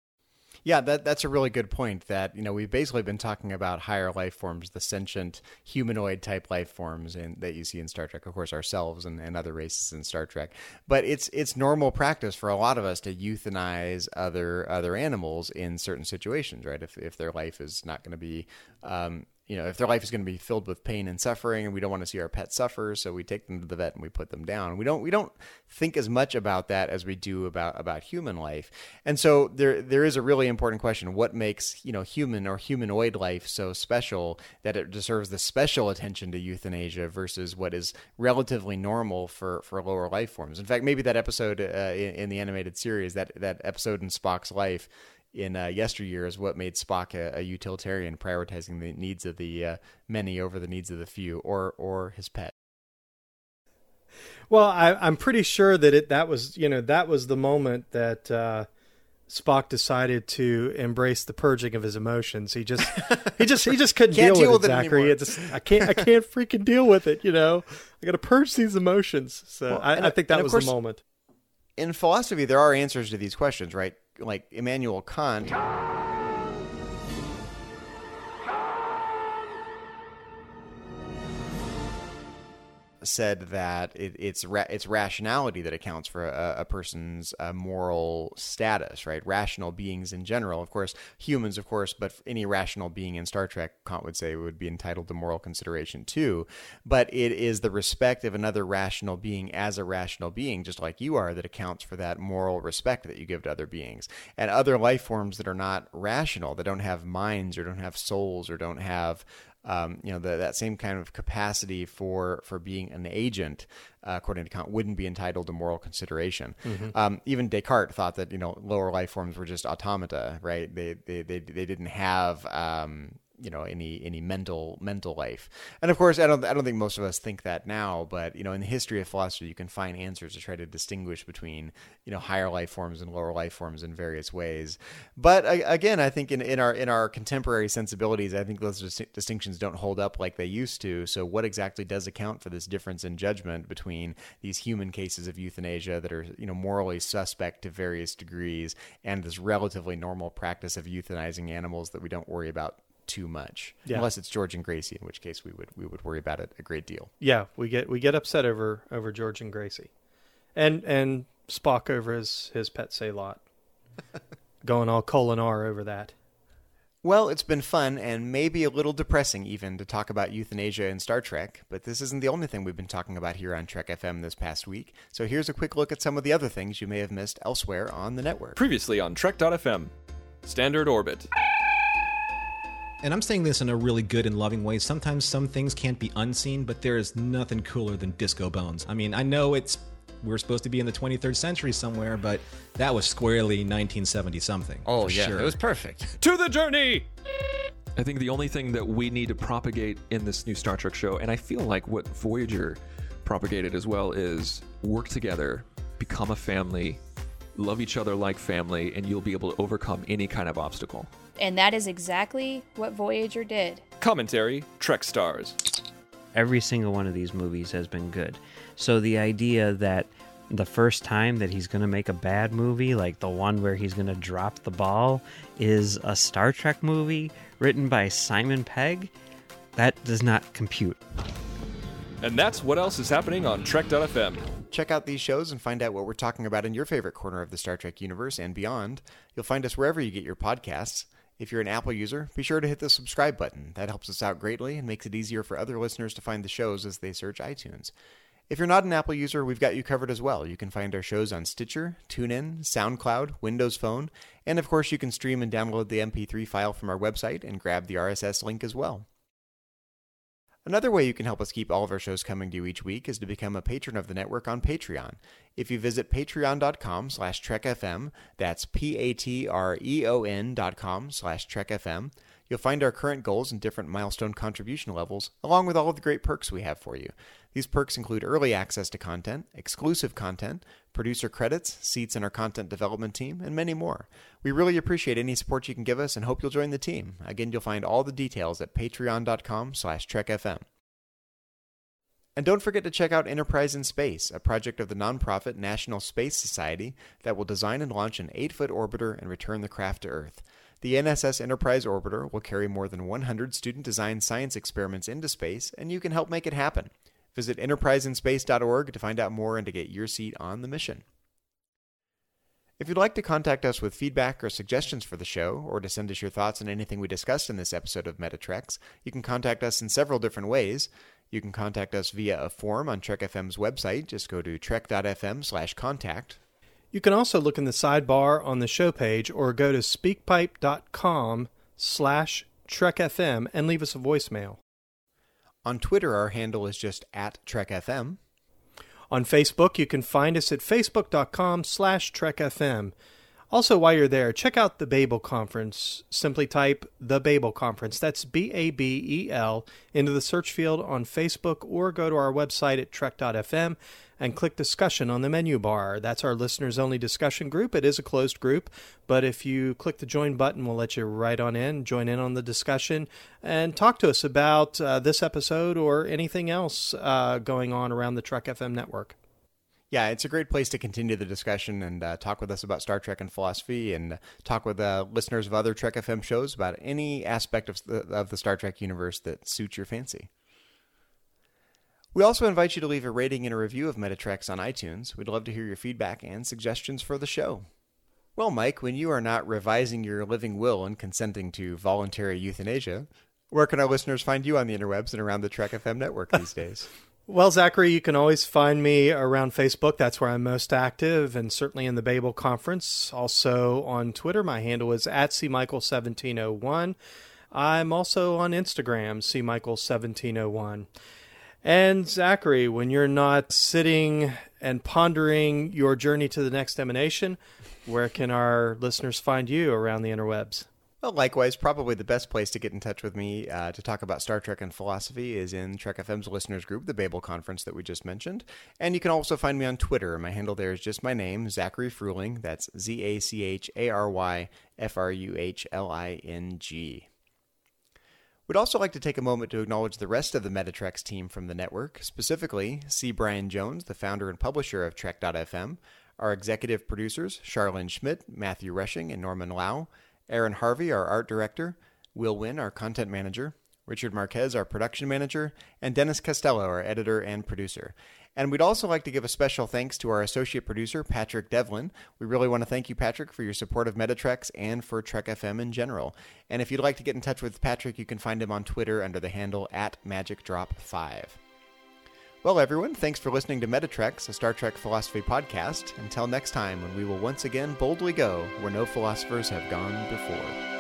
Yeah, that that's a really good point. That, you know, we've basically been talking about higher life forms, the sentient humanoid type life forms in, that you see in Star Trek, of course, ourselves and, and other races in Star Trek. But it's it's normal practice for a lot of us to euthanize other other animals in certain situations, right? If if their life is not going to be um, you know, if their life is going to be filled with pain and suffering, and we don't want to see our pets suffer, so we take them to the vet and we put them down. We don't we don't think as much about that as we do about about human life. And so there there is a really important question: what makes, you know, human or humanoid life so special that it deserves the special attention to euthanasia versus what is relatively normal for, for lower life forms? In fact, maybe that episode uh, in, in the animated series, that that episode in Spock's life in uh, Yesteryear is what made Spock a, a utilitarian, prioritizing the needs of the uh, many over the needs of the few, or or his pet. Well, I, I'm pretty sure that it that was you know that was the moment that uh, Spock decided to embrace the purging of his emotions. He just he just he just couldn't Can't deal, deal with with it, it Zachary. anymore. It just, I can't I can't freaking deal with it. You know, I got to purge these emotions. So Well, I, and- I think that and of was course- the moment. In philosophy, there are answers to these questions, right? Like Immanuel Kant said that it, it's ra- it's rationality that accounts for a, a person's uh, moral status, right? Rational beings in general, of course, humans, of course, but any rational being in Star Trek, Kant would say, would be entitled to moral consideration too. But it is the respect of another rational being as a rational being, just like you are, that accounts for that moral respect that you give to other beings. And other life forms that are not rational, that don't have minds or don't have souls or don't have Um, you know, the, that same kind of capacity for, for being an agent, uh, according to Kant, wouldn't be entitled to moral consideration. Mm-hmm. Um, even Descartes thought that, you know, lower life forms were just automata, right? They they they, they didn't have um, you know, any any mental mental life. And of course, I don't I don't think most of us think that now, but you know, in the history of philosophy, you can find answers to try to distinguish between, you know, higher life forms and lower life forms in various ways. But uh, again, I think in, in our in our contemporary sensibilities, I think those dis- distinctions don't hold up like they used to. So what exactly does account for this difference in judgment between these human cases of euthanasia that are, you know, morally suspect to various degrees, and this relatively normal practice of euthanizing animals that we don't worry about too much, Yeah. unless it's George and Gracie, in which case we would we would worry about it a great deal. Yeah, we get we get upset over over George and Gracie, and and Spock over his his pet Salat, going all Kolinar over that. Well, it's been fun and maybe a little depressing even to talk about euthanasia in Star Trek, but this isn't the only thing we've been talking about here on Trek F M this past week. So here's a quick look at some of the other things you may have missed elsewhere on the network. Previously on Trek dot F M, Standard Orbit. And I'm saying this in a really good and loving way. Sometimes some things can't be unseen, but there is nothing cooler than Disco Bones. I mean, I know it's we're supposed to be in the twenty-third century somewhere, but that was squarely nineteen seventy something. Oh, for yeah, sure. It was perfect. To the journey! I think the only thing that we need to propagate in this new Star Trek show, and I feel like what Voyager propagated as well, is work together, become a family, love each other like family, and you'll be able to overcome any kind of obstacle. And that is exactly what Voyager did. Commentary, Trek Stars. Every single one of these movies has been good. So the idea that the first time that he's going to make a bad movie, like the one where he's going to drop the ball, is a Star Trek movie written by Simon Pegg, that does not compute. And that's what else is happening on Trek dot F M. Check out these shows and find out what we're talking about in your favorite corner of the Star Trek universe and beyond. You'll find us wherever you get your podcasts. If you're an Apple user, be sure to hit the subscribe button. That helps us out greatly and makes it easier for other listeners to find the shows as they search iTunes. If you're not an Apple user, we've got you covered as well. You can find our shows on Stitcher, TuneIn, SoundCloud, Windows Phone, and of course you can stream and download the M P three file from our website and grab the R S S link as well. Another way you can help us keep all of our shows coming to you each week is to become a patron of the network on Patreon. If you visit patreon.com slash trekfm, that's P-A-T-R-E-O-N dot com slash trekfm, you'll find our current goals and different milestone contribution levels, along with all of the great perks we have for you. These perks include early access to content, exclusive content, producer credits, seats in our content development team, and many more. We really appreciate any support you can give us and hope you'll join the team. Again, you'll find all the details at patreon.com slash trekfm. And don't forget to check out Enterprise in Space, a project of the nonprofit National Space Society that will design and launch an eight-foot orbiter and return the craft to Earth. The N S S Enterprise orbiter will carry more than one hundred student-designed science experiments into space, and you can help make it happen. Visit enterprise in space dot org to find out more and to get your seat on the mission. If you'd like to contact us with feedback or suggestions for the show, or to send us your thoughts on anything we discussed in this episode of Metatreks, you can contact us in several different ways. You can contact us via a form on Trek F M's website. Just go to trek.fm slash contact. You can also look in the sidebar on the show page or go to speakpipe.com slash trekfm and leave us a voicemail. On Twitter, our handle is just at TrekFM. On Facebook, you can find us at facebook.com slash trekfm. Also, while you're there, check out the Babel Conference. Simply type The Babel Conference, that's B A B E L, into the search field on Facebook, or go to our website at trek dot f m and click Discussion on the menu bar. That's our listeners-only discussion group. It is a closed group, but if you click the Join button, we'll let you right on in, join in on the discussion, and talk to us about uh, this episode or anything else uh, going on around the Trek F M network. Yeah, it's a great place to continue the discussion and uh, talk with us about Star Trek and philosophy, and uh, talk with uh, listeners of other Trek F M shows about any aspect of the, of the Star Trek universe that suits your fancy. We also invite you to leave a rating and a review of Metatreks on iTunes. We'd love to hear your feedback and suggestions for the show. Well, Mike, when you are not revising your living will and consenting to voluntary euthanasia, where can our listeners find you on the interwebs and around the Trek F M network these days? Well, Zachary, you can always find me around Facebook. That's where I'm most active, and certainly in the Babel Conference. Also on Twitter, my handle is at C Michael seventeen oh one. I'm also on Instagram, C Michael seventeen oh one. And Zachary, when you're not sitting and pondering your journey to the next emanation, where can our listeners find you around the interwebs? Well, likewise, probably the best place to get in touch with me uh, to talk about Star Trek and philosophy is in Trek F M's listeners group, the Babel Conference that we just mentioned. And you can also find me on Twitter. My handle there is just my name, Zachary Fruhling. That's Z A C H A R Y F R U H L I N G. We'd also like to take a moment to acknowledge the rest of the Metatreks team from the network, specifically C. Brian Jones, the founder and publisher of Trek dot F M, our executive producers, Charlene Schmidt, Matthew Rushing, and Norman Lau, Aaron Harvey, our art director, Will Wynn, our content manager, Richard Marquez, our production manager, and Dennis Costello, our editor and producer. And we'd also like to give a special thanks to our associate producer, Patrick Devlin. We really want to thank you, Patrick, for your support of Metatrex and for Trek F M in general. And if you'd like to get in touch with Patrick, you can find him on Twitter under the handle at Magic Drop five. Well, everyone, thanks for listening to Metatrex, a Star Trek philosophy podcast. Until next time, when we will once again boldly go where no philosophers have gone before.